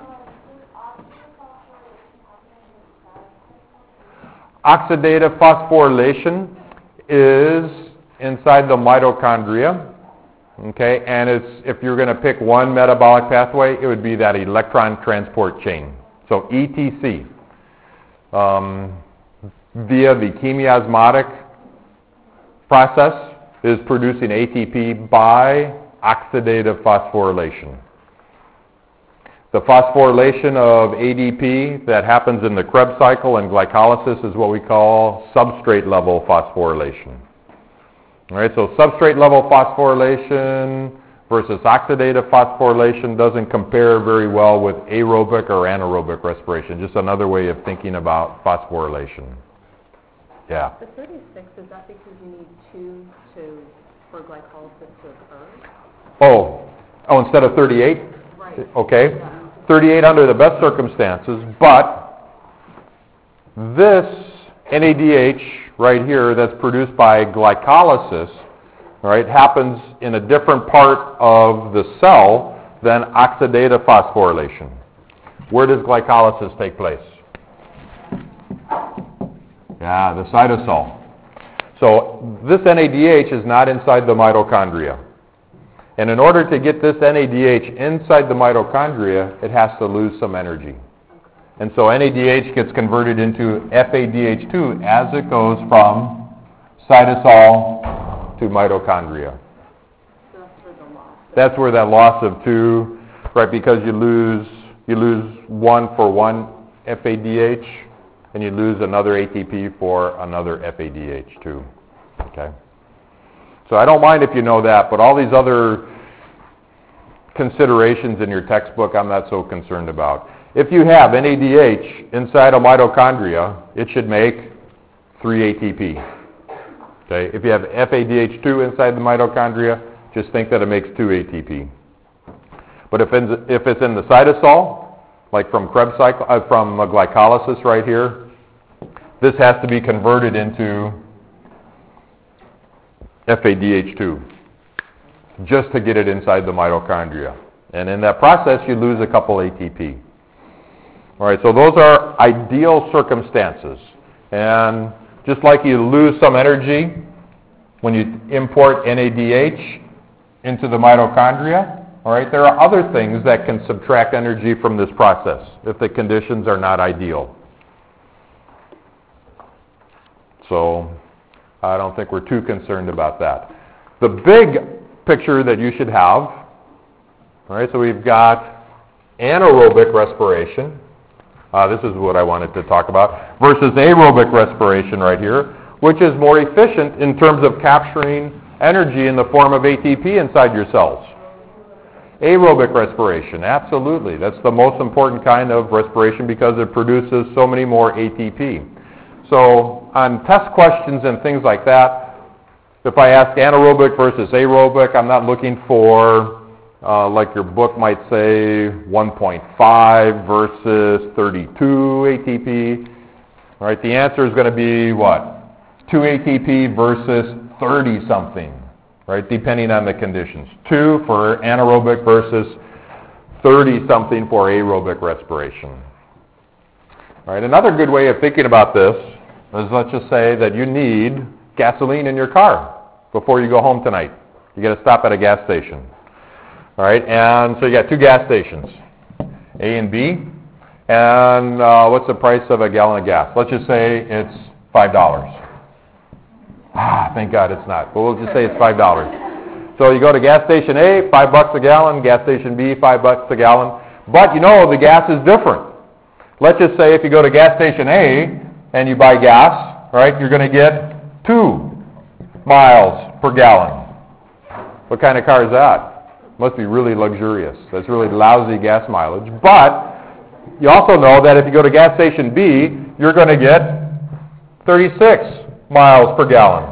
Oxidative phosphorylation is inside the mitochondria. Okay, and it's, if you're going to pick one metabolic pathway, it would be that electron transport chain. So E T C, um, via the chemiosmotic process, is producing A T P by oxidative phosphorylation. The phosphorylation of A D P that happens in the Krebs cycle and glycolysis is what we call substrate level phosphorylation. All right, so substrate level phosphorylation versus oxidative phosphorylation doesn't compare very well with aerobic or anaerobic respiration. Just another way of thinking about phosphorylation. Yeah. The thirty-six, is that because you need two to for glycolysis to occur? Oh, oh, instead of thirty-eight? Right. Okay. Yeah. thirty-eight under the best circumstances, but this N A D H right here that's produced by glycolysis, right, happens in a different part of the cell than oxidative phosphorylation. Where does glycolysis take place? Yeah, the cytosol. So this N A D H is not inside the mitochondria. And in order to get this N A D H inside the mitochondria, it has to lose some energy. And so N A D H gets converted into F A D H two as it goes from cytosol to mitochondria. So that's where the loss. That's where that loss of two, right, because you lose you lose one for one F A D H, and you lose another A T P for another F A D H two. Okay. So I don't mind if you know that, but all these other considerations in your textbook I'm not so concerned about. If you have N A D H inside a mitochondria, it should make three A T P. Okay? If you have F A D H two inside the mitochondria, just think that it makes two A T P. But if it's, if it's in the cytosol, like from Krebs cycle, uh, from uh, glycolysis right here, this has to be converted into F A D H two just to get it inside the mitochondria. And in that process, you lose a couple A T P. All right, so those are ideal circumstances. And just like you lose some energy when you import N A D H into the mitochondria, all right, there are other things that can subtract energy from this process if the conditions are not ideal. So I don't think we're too concerned about that. The big picture that you should have, all right, so we've got anaerobic respiration. Uh, this is what I wanted to talk about, versus aerobic respiration right here, which is more efficient in terms of capturing energy in the form of A T P inside your cells. Aerobic respiration, absolutely. That's the most important kind of respiration because it produces so many more A T P. So on test questions and things like that, if I ask anaerobic versus aerobic, I'm not looking for, uh, like your book might say, one point five versus thirty-two A T P. All right, the answer is going to be what? two A T P versus thirty-something, right, depending on the conditions. two for anaerobic versus thirty-something for aerobic respiration. All right, another good way of thinking about this is, let's just say that you need gasoline in your car before you go home tonight. You got to stop at a gas station. All right, and so you got two gas stations, A and B, and uh, what's the price of a gallon of gas? Let's just say it's five dollars. Ah, thank God it's not, but we'll just say it's five dollars. So you go to gas station A, five bucks a gallon, gas station B, five bucks a gallon. But you know the gas is different. Let's just say if you go to gas station A and you buy gas, right, you're going to get two miles per gallon. What kind of car is that? Must be really luxurious. That's really lousy gas mileage. But you also know that if you go to gas station B, you're going to get thirty-six miles per gallon.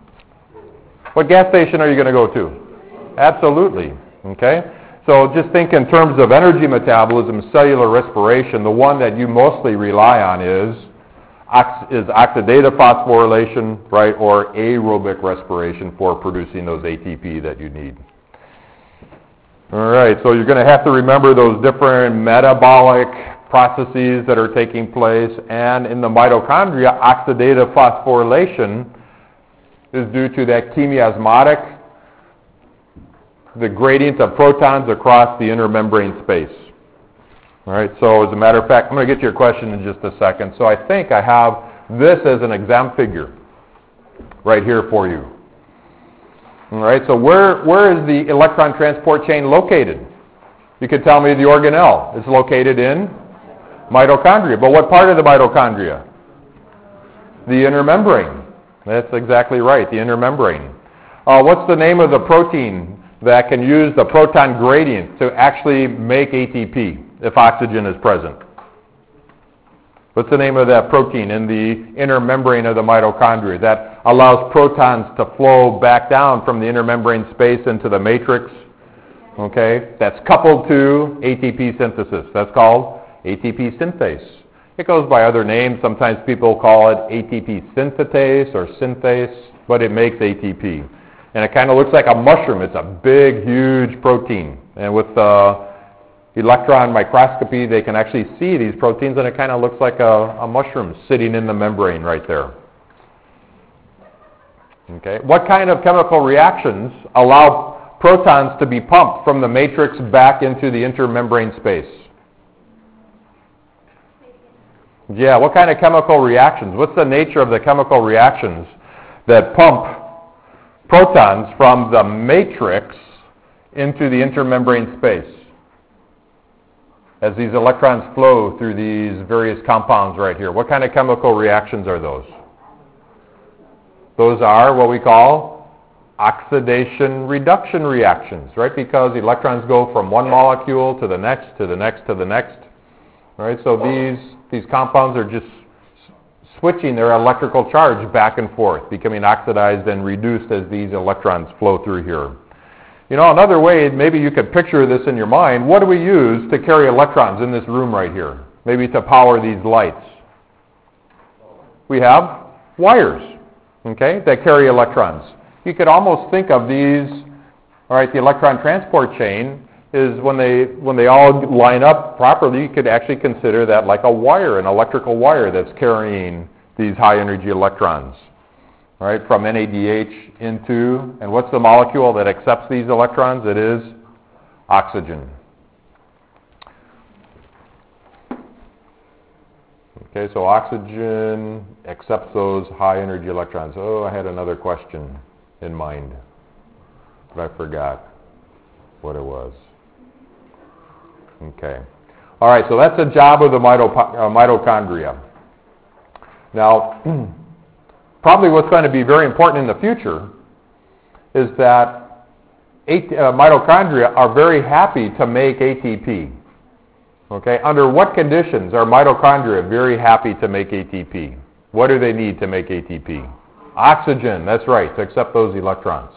What gas station are you going to go to? Absolutely. Okay? So just think in terms of energy metabolism, cellular respiration, the one that you mostly rely on is, is oxidative phosphorylation, right, or aerobic respiration for producing those A T P that you need. All right, so you're going to have to remember those different metabolic processes that are taking place, and in the mitochondria, oxidative phosphorylation is due to that chemiosmotic, the gradient of protons across the inner membrane space. All right, so as a matter of fact, I'm going to get to your question in just a second. So I think I have this as an exam figure right here for you. All right, so where, where is the electron transport chain located? You could tell me the organelle. It's located in mitochondria. But what part of the mitochondria? The inner membrane. That's exactly right, the inner membrane. Uh, what's the name of the protein that can use the proton gradient to actually make A T P if oxygen is present? What's the name of that protein in the inner membrane of the mitochondria that allows protons to flow back down from the inner membrane space into the matrix? Okay, that's coupled to A T P synthesis. That's called A T P synthase. It goes by other names. Sometimes people call it A T P synthetase or synthase, but it makes A T P. And it kind of looks like a mushroom. It's a big, huge protein. And with uh, electron microscopy, they can actually see these proteins, and it kind of looks like a, a mushroom sitting in the membrane right there. Okay. What kind of chemical reactions allow protons to be pumped from the matrix back into the intermembrane space? Yeah, what kind of chemical reactions? What's the nature of the chemical reactions that pump protons from the matrix into the intermembrane space as these electrons flow through these various compounds right here? What kind of chemical reactions are those? Those are what we call oxidation reduction reactions, right? Because electrons go from one molecule to the next, to the next, to the next, right? So these, these compounds are just switching their electrical charge back and forth, becoming oxidized and reduced as these electrons flow through here. You know, another way, maybe you could picture this in your mind, what do we use to carry electrons in this room right here? Maybe to power these lights. We have wires, okay, that carry electrons. You could almost think of these, all right, the electron transport chain is when they, when they all line up properly, you could actually consider that like a wire, an electrical wire that's carrying these high energy electrons, all right, from N A D H into, and what's the molecule that accepts these electrons? It is oxygen. Okay, so oxygen accepts those high energy electrons. Oh, I had another question in mind, but I forgot what it was. Okay. All right, so that's the job of the mito- uh, mitochondria. Now, probably what's going to be very important in the future is that eight, uh, mitochondria are very happy to make A T P. Okay, under what conditions are mitochondria very happy to make A T P? What do they need to make A T P? Oxygen, that's right, to accept those electrons.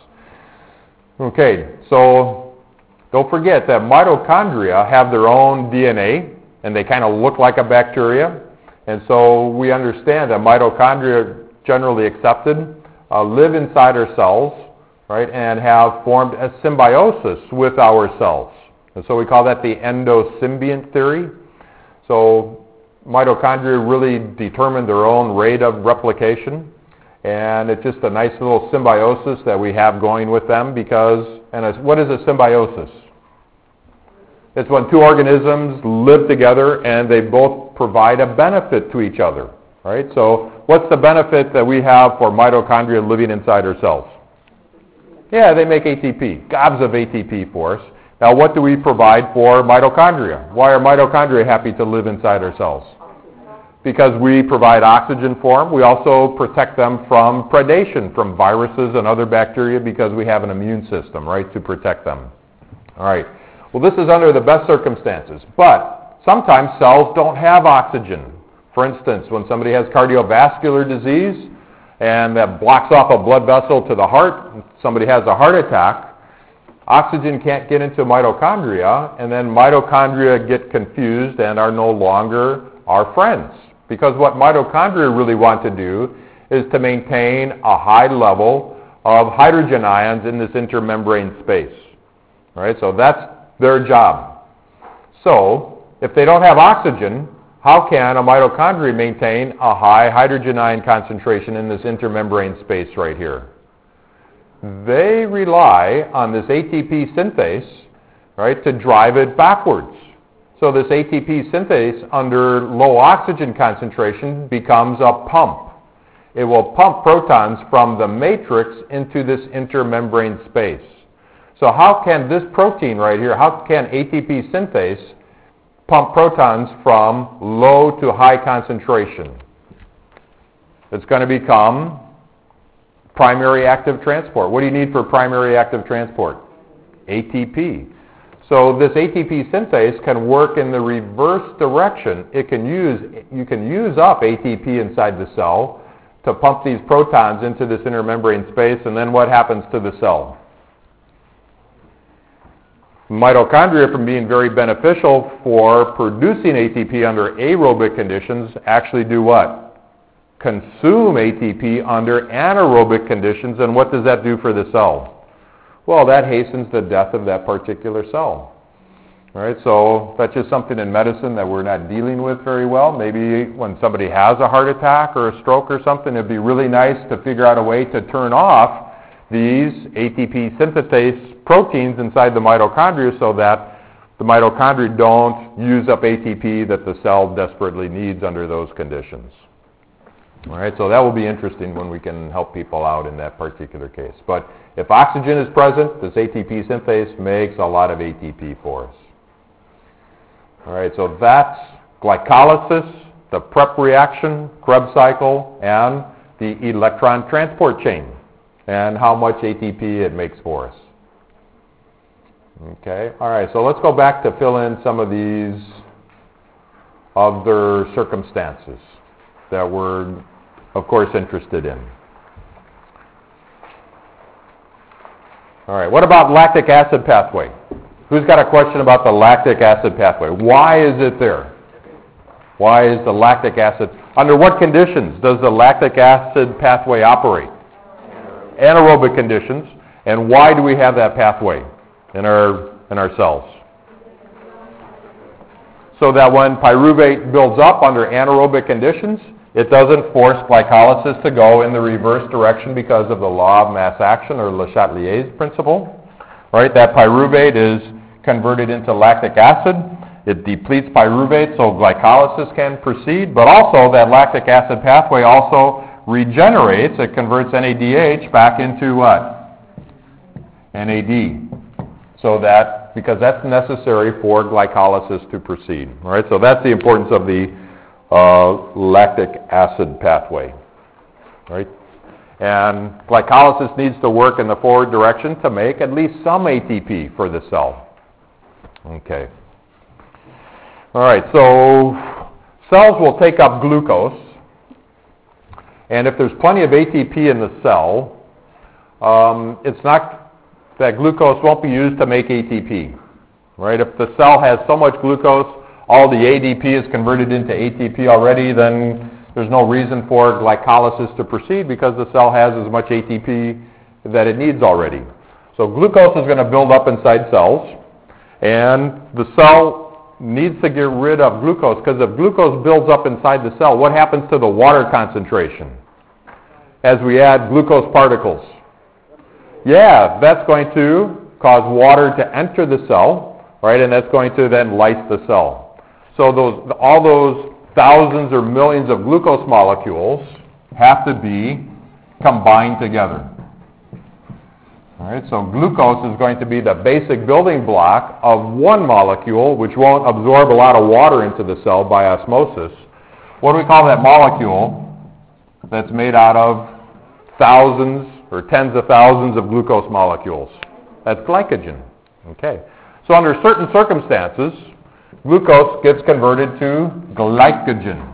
Okay, so don't forget that mitochondria have their own D N A, and they kind of look like a bacteria. And so we understand that mitochondria, generally accepted, uh, live inside our cells, right, and have formed a symbiosis with our cells. And so we call that the endosymbiont theory. So mitochondria really determine their own rate of replication. And it's just a nice little symbiosis that we have going with them because, and a, what is a symbiosis? It's when two organisms live together and they both provide a benefit to each other, right? So what's the benefit that we have for mitochondria living inside our cells? Yeah, they make A T P, gobs of A T P for us. Now, what do we provide for mitochondria? Why are mitochondria happy to live inside our cells? Because we provide oxygen for them. We also protect them from predation, from viruses and other bacteria, because we have an immune system, right, to protect them. All right. Well, this is under the best circumstances. But sometimes cells don't have oxygen. For instance, when somebody has cardiovascular disease and that blocks off a blood vessel to the heart, somebody has a heart attack, oxygen can't get into mitochondria, and then mitochondria get confused and are no longer our friends. Because what mitochondria really want to do is to maintain a high level of hydrogen ions in this intermembrane space. All right, so that's their job. So, if they don't have oxygen, how can a mitochondria maintain a high hydrogen ion concentration in this intermembrane space right here? They rely on this A T P synthase, right, to drive it backwards. So this A T P synthase under low oxygen concentration becomes a pump. It will pump protons from the matrix into this intermembrane space. So how can this protein right here, how can A T P synthase pump protons from low to high concentration? It's going to become primary active transport. What do you need for primary active transport? A T P. So this A T P synthase can work in the reverse direction. It can use, you can use up A T P inside the cell to pump these protons into this intermembrane space, and then what happens to the cell? Mitochondria, from being very beneficial for producing A T P under aerobic conditions, actually do what? Consume A T P under anaerobic conditions, and what does that do for the cell? Well, that hastens the death of that particular cell. All right, so that's just something in medicine that we're not dealing with very well. Maybe when somebody has a heart attack or a stroke or something, it'd be really nice to figure out a way to turn off these A T P synthetase proteins inside the mitochondria so that the mitochondria don't use up A T P that the cell desperately needs under those conditions. All right, so that will be interesting when we can help people out in that particular case. But if oxygen is present, this A T P synthase makes a lot of A T P for us. All right, so that's glycolysis, the prep reaction, Krebs cycle, and the electron transport chain. and how much A T P it makes for us. Okay, all right, so let's go back to fill in some of these other circumstances that we're, of course, interested in. All right, what about lactic acid pathway? Who's got a question about the lactic acid pathway? Why is it there? Why is the lactic acid, under what conditions does the lactic acid pathway operate? Anaerobic conditions. And why do we have that pathway in our, in our cells? So that when pyruvate builds up under anaerobic conditions, it doesn't force glycolysis to go in the reverse direction because of the law of mass action, or Le Chatelier's principle. Right? That pyruvate is converted into lactic acid. It depletes pyruvate so glycolysis can proceed, but also that lactic acid pathway also regenerates. It converts N A D H back into what? N A D. So that, because that's necessary for glycolysis to proceed. All right, so that's the importance of the uh, lactic acid pathway. All right? And glycolysis needs to work in the forward direction to make at least some A T P for the cell. Okay. All right, so cells will take up glucose, and if there's plenty of A T P in the cell, um, it's not, that glucose won't be used to make A T P. Right? If the cell has so much glucose, all the A D P is converted into A T P already, then there's no reason for glycolysis to proceed because the cell has as much A T P that it needs already. So glucose is going to build up inside cells, and the cell needs to get rid of glucose, because if glucose builds up inside the cell, what happens to the water concentration as we add glucose particles? Yeah, that's going to cause water to enter the cell, right, and that's going to then lyse the cell. So those, all those thousands or millions of glucose molecules have to be combined together. All right, so glucose is going to be the basic building block of one molecule, which won't absorb a lot of water into the cell by osmosis. What do we call that molecule that's made out of thousands or tens of thousands of glucose molecules? That's glycogen. Okay, so under certain circumstances, glucose gets converted to glycogen.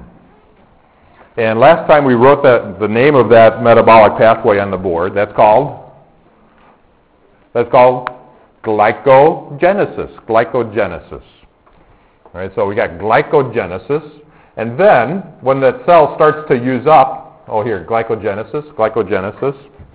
And last time we wrote that, the name of that metabolic pathway on the board. That's called That's called glycogenesis. Glycogenesis. All right, so we got glycogenesis, and then when that cell starts to use up, oh here, glycogenesis, glycogenesis,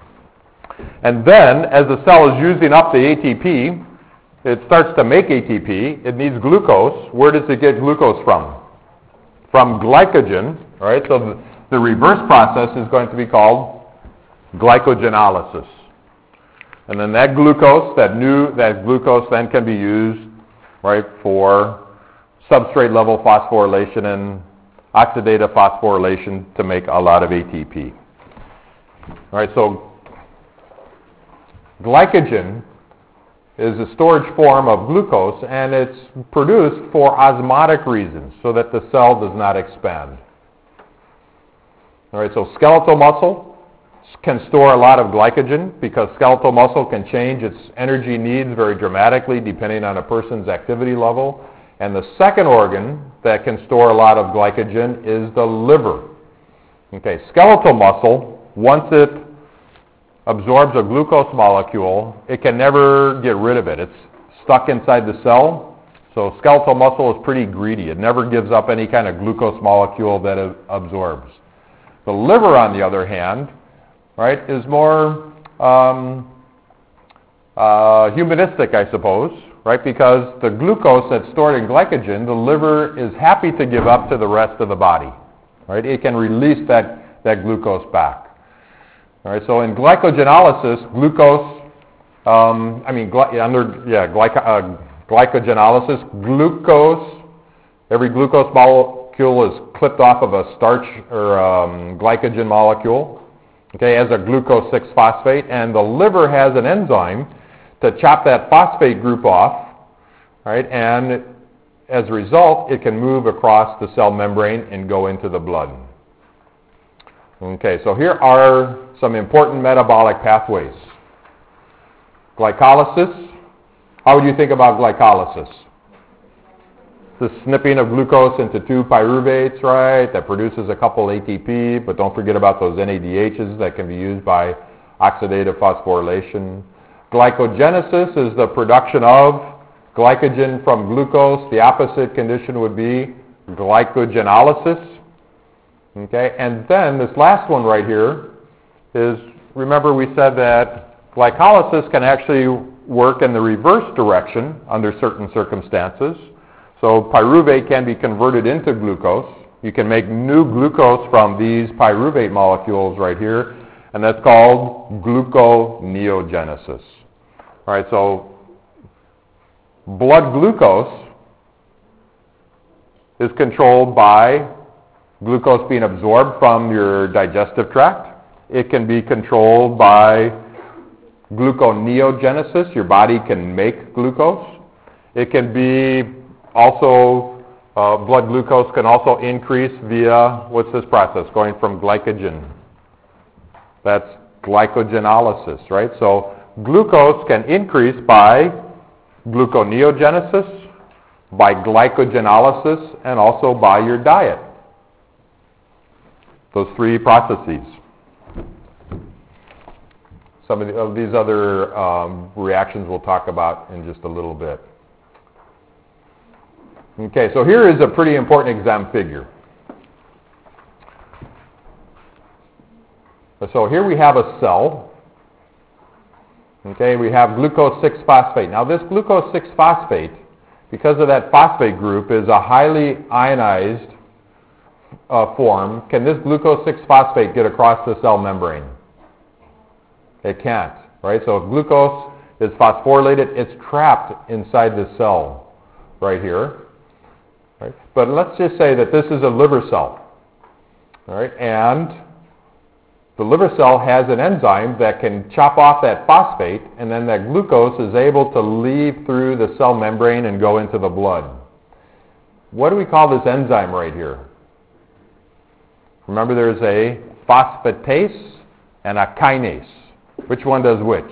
and then as the cell is using up the A T P, it starts to make A T P. It needs glucose. Where does it get glucose from? From glycogen. All right, so the, the reverse process is going to be called glycogenolysis. And then that glucose, that new, that glucose then can be used, right, for substrate level phosphorylation and oxidative phosphorylation to make a lot of A T P. All right, so glycogen is a storage form of glucose, and it's produced for osmotic reasons, so that the cell does not expand. All right, so skeletal muscle can store a lot of glycogen because skeletal muscle can change its energy needs very dramatically depending on a person's activity level. And the second organ that can store a lot of glycogen is the liver. Okay, skeletal muscle, once it absorbs a glucose molecule, it can never get rid of it. It's stuck inside the cell. So skeletal muscle is pretty greedy. It never gives up any kind of glucose molecule that it absorbs. The liver, on the other hand, right, is more um, uh, humanistic, I suppose, right, because the glucose that's stored in glycogen, the liver is happy to give up to the rest of the body, right? It can release that, that glucose back. All right, so in glycogenolysis, glucose, um, I mean, gly- under, yeah, glyco- uh, glycogenolysis, glucose, every glucose molecule is clipped off of a starch or um, glycogen molecule. Okay, as a glucose six phosphate, and the liver has an enzyme to chop that phosphate group off, right, and as a result, it can move across the cell membrane and go into the blood. Okay, so here are some important metabolic pathways. Glycolysis. How would you think about glycolysis? The snipping of glucose into two pyruvates, right, that produces a couple A T P, but don't forget about those N A D Hs that can be used by oxidative phosphorylation. Glycogenesis is the production of glycogen from glucose. The opposite condition would be glycogenolysis. Okay, and then this last one right here is, remember we said that glycolysis can actually work in the reverse direction under certain circumstances. So pyruvate can be converted into glucose. You can make new glucose from these pyruvate molecules right here, and that's called gluconeogenesis. All right, so blood glucose is controlled by glucose being absorbed from your digestive tract. It can be controlled by gluconeogenesis. Your body can make glucose. It can be also, uh, blood glucose can also increase via, what's this process, going from glycogen. That's glycogenolysis, right? So glucose can increase by gluconeogenesis, by glycogenolysis, and also by your diet. Those three processes. Some of, the, of these other um, reactions we'll talk about in just a little bit. Okay, so here is a pretty important exam figure. So here we have a cell. Okay, we have glucose six phosphate. Now this glucose six phosphate, because of that phosphate group, is a highly ionized uh, form. Can this glucose six phosphate get across the cell membrane? It can't, right? So if glucose is phosphorylated, it's trapped inside the cell right here. Right? But let's just say that this is a liver cell, all right? And the liver cell has an enzyme that can chop off that phosphate, and then that glucose is able to leave through the cell membrane and go into the blood. What do we call this enzyme right here? Remember, there's a phosphatase and a kinase. Which one does which?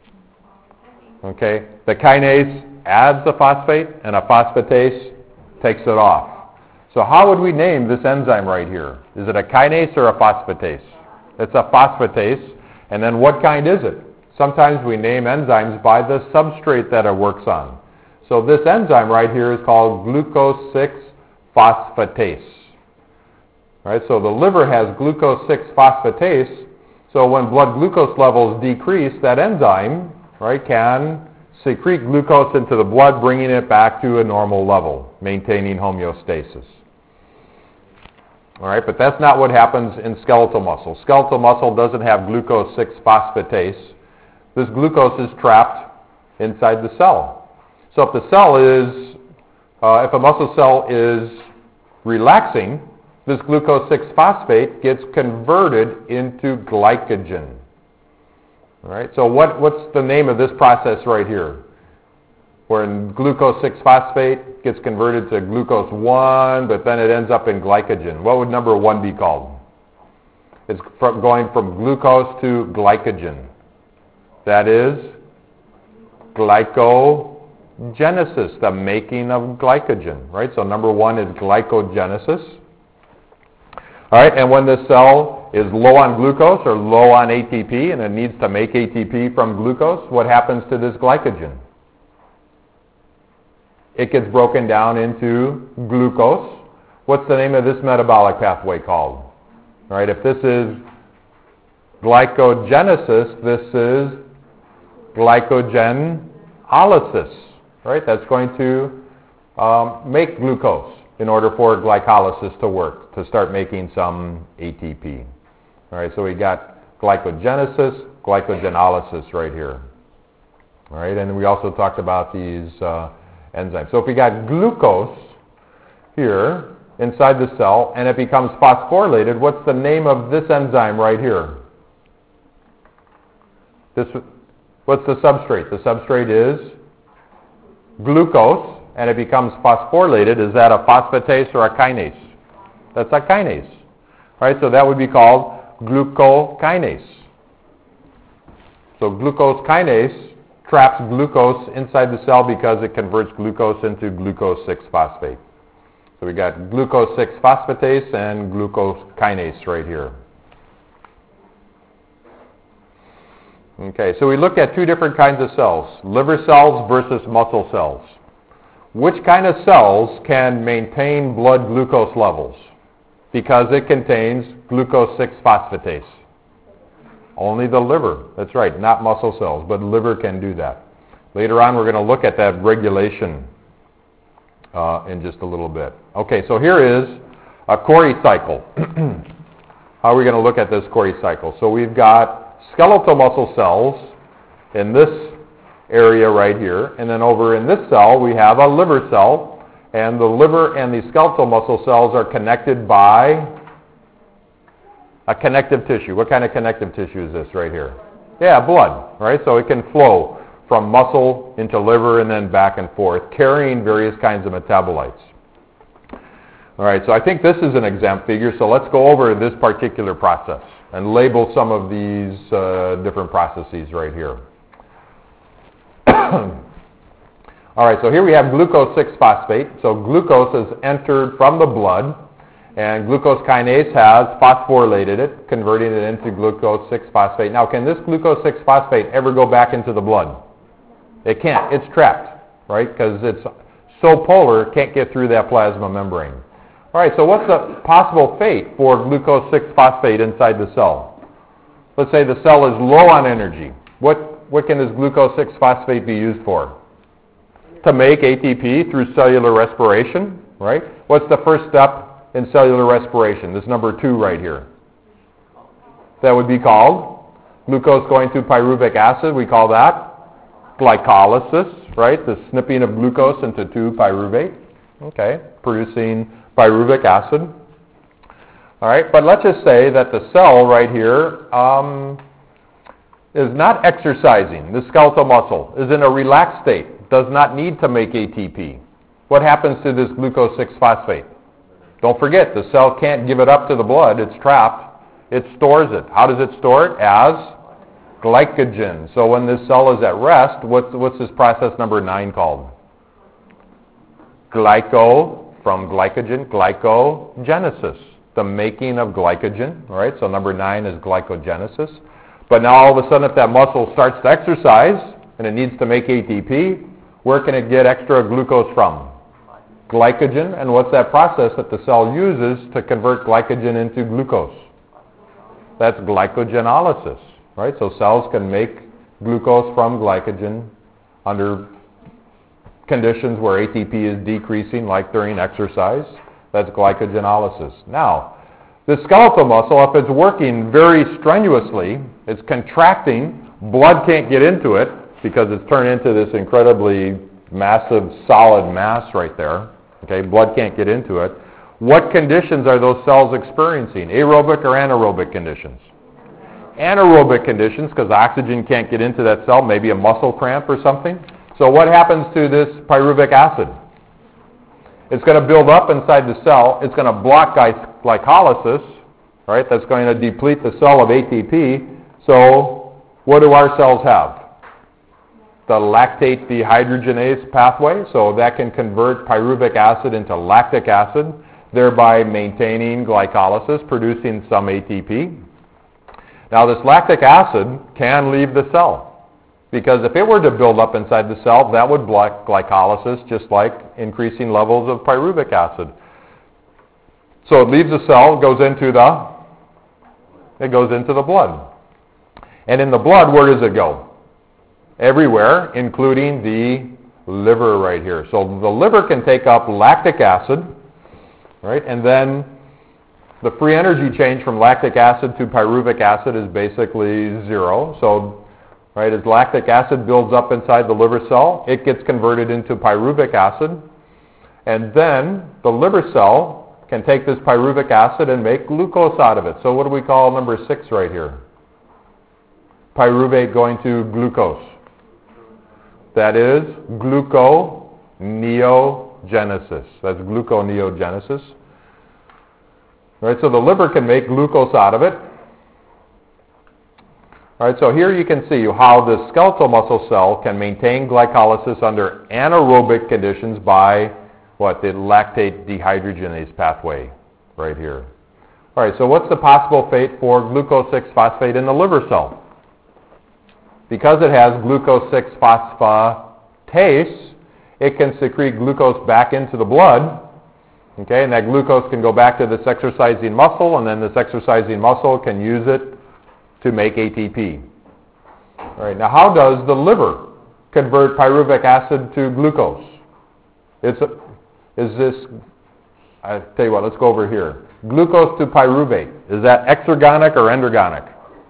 Okay, the kinase adds the phosphate, and a phosphatase takes it off. So how would we name this enzyme right here? Is it a kinase or a phosphatase? It's a phosphatase. And then what kind is it? Sometimes we name enzymes by the substrate that it works on. So this enzyme right here is called glucose six phosphatase. Right? So the liver has glucose six phosphatase. So when blood glucose levels decrease, that enzyme, right, can secrete glucose into the blood, bringing it back to a normal level, maintaining homeostasis. All right, but that's not what happens in skeletal muscle. Skeletal muscle doesn't have glucose six phosphatase. This glucose is trapped inside the cell. So if the cell is, uh, if a muscle cell is relaxing, this glucose six phosphate gets converted into glycogen. All right, so what, what's the name of this process right here? When glucose six phosphate gets converted to glucose one, but then it ends up in glycogen. What would number one be called? It's from going from glucose to glycogen. That is glycogenesis, the making of glycogen, right? So number one is glycogenesis. All right, and when the cell is low on glucose or low on A T P and it needs to make A T P from glucose, what happens to this glycogen? It gets broken down into glucose. What's the name of this metabolic pathway called? All right, if this is glycogenesis, this is glycogenolysis, right? That's going to um, make glucose in order for glycolysis to work, to start making some A T P. All right, so we got glycogenesis, glycogenolysis right here. All right, and we also talked about these uh, enzymes. So if we got glucose here inside the cell and it becomes phosphorylated, what's the name of this enzyme right here? This, what's the substrate? The substrate is glucose, and it becomes phosphorylated. Is that a phosphatase or a kinase? That's a kinase. All right, so that would be called glucokinase. So glucose kinase traps glucose inside the cell because it converts glucose into glucose six phosphate. So we got glucose six phosphatase and glucokinase right here. Okay, so we looked at two different kinds of cells, liver cells versus muscle cells. Which kind of cells can maintain blood glucose levels? Because it contains glucose six phosphatase. Only the liver, that's right, not muscle cells, but liver can do that. Later on we're going to look at that regulation uh, in just a little bit. Okay, so here is a Cori cycle. How are we going to look at this Cori cycle? So we've got skeletal muscle cells in this area right here, and then over in this cell we have a liver cell, and the liver and the skeletal muscle cells are connected by a connective tissue. What kind of connective tissue is this right here? Yeah, blood, right? So it can flow from muscle into liver and then back and forth, carrying various kinds of metabolites. All right, so I think this is an exempt figure, so let's go over this particular process and label some of these uh, different processes right here. All right, so here we have glucose six phosphate. So glucose has entered from the blood, and glucose kinase has phosphorylated it, converting it into glucose six phosphate. Now, can this glucose six phosphate ever go back into the blood? It can't. It's trapped, right? Because it's so polar, it can't get through that plasma membrane. All right, so what's the possible fate for glucose six phosphate inside the cell? Let's say the cell is low on energy. What, what can this glucose six phosphate be used for? To make A T P through cellular respiration, right? What's the first step in cellular respiration? This number two right here. That would be called glucose going to pyruvic acid. We call that glycolysis, right? The snipping of glucose into two pyruvate, okay, producing pyruvic acid. All right, but let's just say that the cell right here um, is not exercising. The skeletal muscle is in a relaxed state, does not need to make A T P. What happens to this glucose six phosphate? Don't forget, the cell can't give it up to the blood. It's trapped. It stores it. How does it store it? As glycogen. So when this cell is at rest, what's, what's this process number nine called? Glyco, from glycogen, glycogenesis. The making of glycogen, all right? So number nine is glycogenesis. But now all of a sudden if that muscle starts to exercise and it needs to make A T P, where can it get extra glucose from? Glycogen. And what's that process that the cell uses to convert glycogen into glucose? That's glycogenolysis, right? So cells can make glucose from glycogen under conditions where A T P is decreasing, like during exercise. That's glycogenolysis. Now, the skeletal muscle, if it's working very strenuously, it's contracting, blood can't get into it because it's turned into this incredibly massive solid mass right there. Okay, blood can't get into it. What conditions are those cells experiencing? Aerobic or anaerobic conditions? Anaerobic conditions, because oxygen can't get into that cell, maybe a muscle cramp or something. So what happens to this pyruvic acid? It's going to build up inside the cell. It's going to block glycolysis, right? That's going to deplete the cell of A T P. So what do our cells have? The lactate dehydrogenase pathway. So that can convert pyruvic acid into lactic acid, thereby maintaining glycolysis, producing some A T P. Now this lactic acid can leave the cell, because if it were to build up inside the cell, that would block glycolysis, just like increasing levels of pyruvic acid. So it leaves the cell, goes into the, it goes into the blood. And in the blood, where does it go? Everywhere, including the liver right here. So the liver can take up lactic acid, right? And then the free energy change from lactic acid to pyruvic acid is basically zero. So right, as lactic acid builds up inside the liver cell, it gets converted into pyruvic acid, and then the liver cell can take this pyruvic acid and make glucose out of it. So what do we call number six right here? Pyruvate going to glucose. That is gluconeogenesis. That's gluconeogenesis. Right, so the liver can make glucose out of it, All right, so here you can see how the skeletal muscle cell can maintain glycolysis under anaerobic conditions by what? The lactate dehydrogenase pathway right here. All right, so what's the possible fate for glucose six phosphate in the liver cell? Because it has glucose six phosphatase, it can secrete glucose back into the blood, okay, and that glucose can go back to this exercising muscle, and then this exercising muscle can use it to make A T P. All right, now how does the liver convert pyruvic acid to glucose? It's a, is this, I tell you what, let's go over here. Glucose to pyruvate, is that exergonic or endergonic?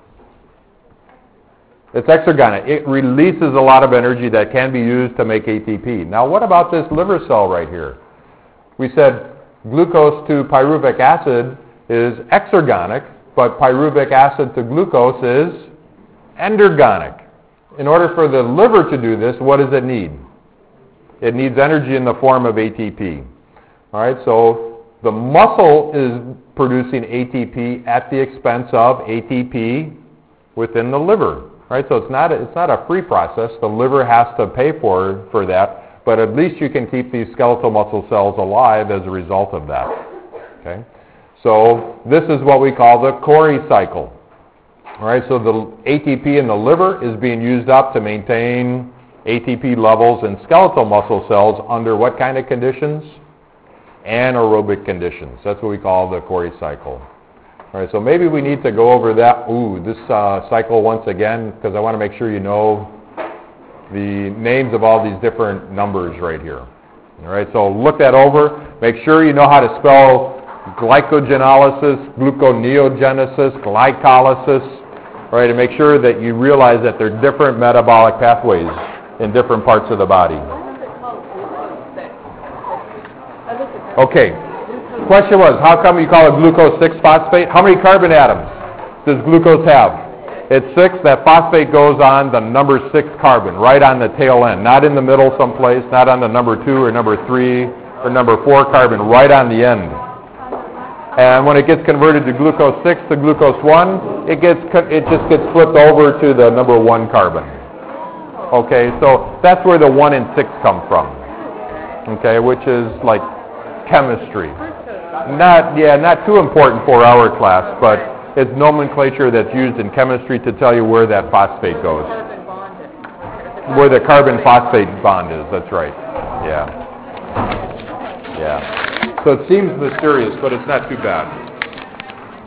It's exergonic. It releases a lot of energy that can be used to make A T P. Now what about this liver cell right here? We said glucose to pyruvic acid is exergonic, but pyruvic acid to glucose is endergonic. In order for the liver to do this, what does it need? It needs energy in the form of A T P. All right, so the muscle is producing A T P at the expense of A T P within the liver. Right, so it's not a, it's not a free process. The liver has to pay for for that, but at least you can keep these skeletal muscle cells alive as a result of that. Okay, so this is what we call the Cori cycle. All right, so the A T P in the liver is being used up to maintain A T P levels in skeletal muscle cells under what kind of conditions? Anaerobic conditions. That's what we call the Cori cycle. All right, so maybe we need to go over that, ooh, this uh, cycle once again, because I want to make sure you know the names of all these different numbers right here. All right, so look that over. Make sure you know how to spell glycogenolysis, gluconeogenesis, glycolysis, all right, and make sure that you realize that there are different metabolic pathways in different parts of the body. Why is it called glucose six? I looked at that. Okay. Question was, how come you call it glucose six phosphate? How many carbon atoms does glucose have? It's six. That phosphate goes on the number six carbon, right on the tail end, not in the middle someplace, not on the number two or number three or number four carbon, right on the end. And when it gets converted to glucose six to glucose one, it gets it just gets flipped over to the number one carbon. Okay, so that's where the one and six come from. Okay, which is like chemistry. Not, yeah, not too important for our class, but it's nomenclature that's used in chemistry to tell you where that phosphate goes. Carbon bonded. Where the carbon phosphate bond is, that's right. Yeah. Yeah. So it seems mysterious, but it's not too bad.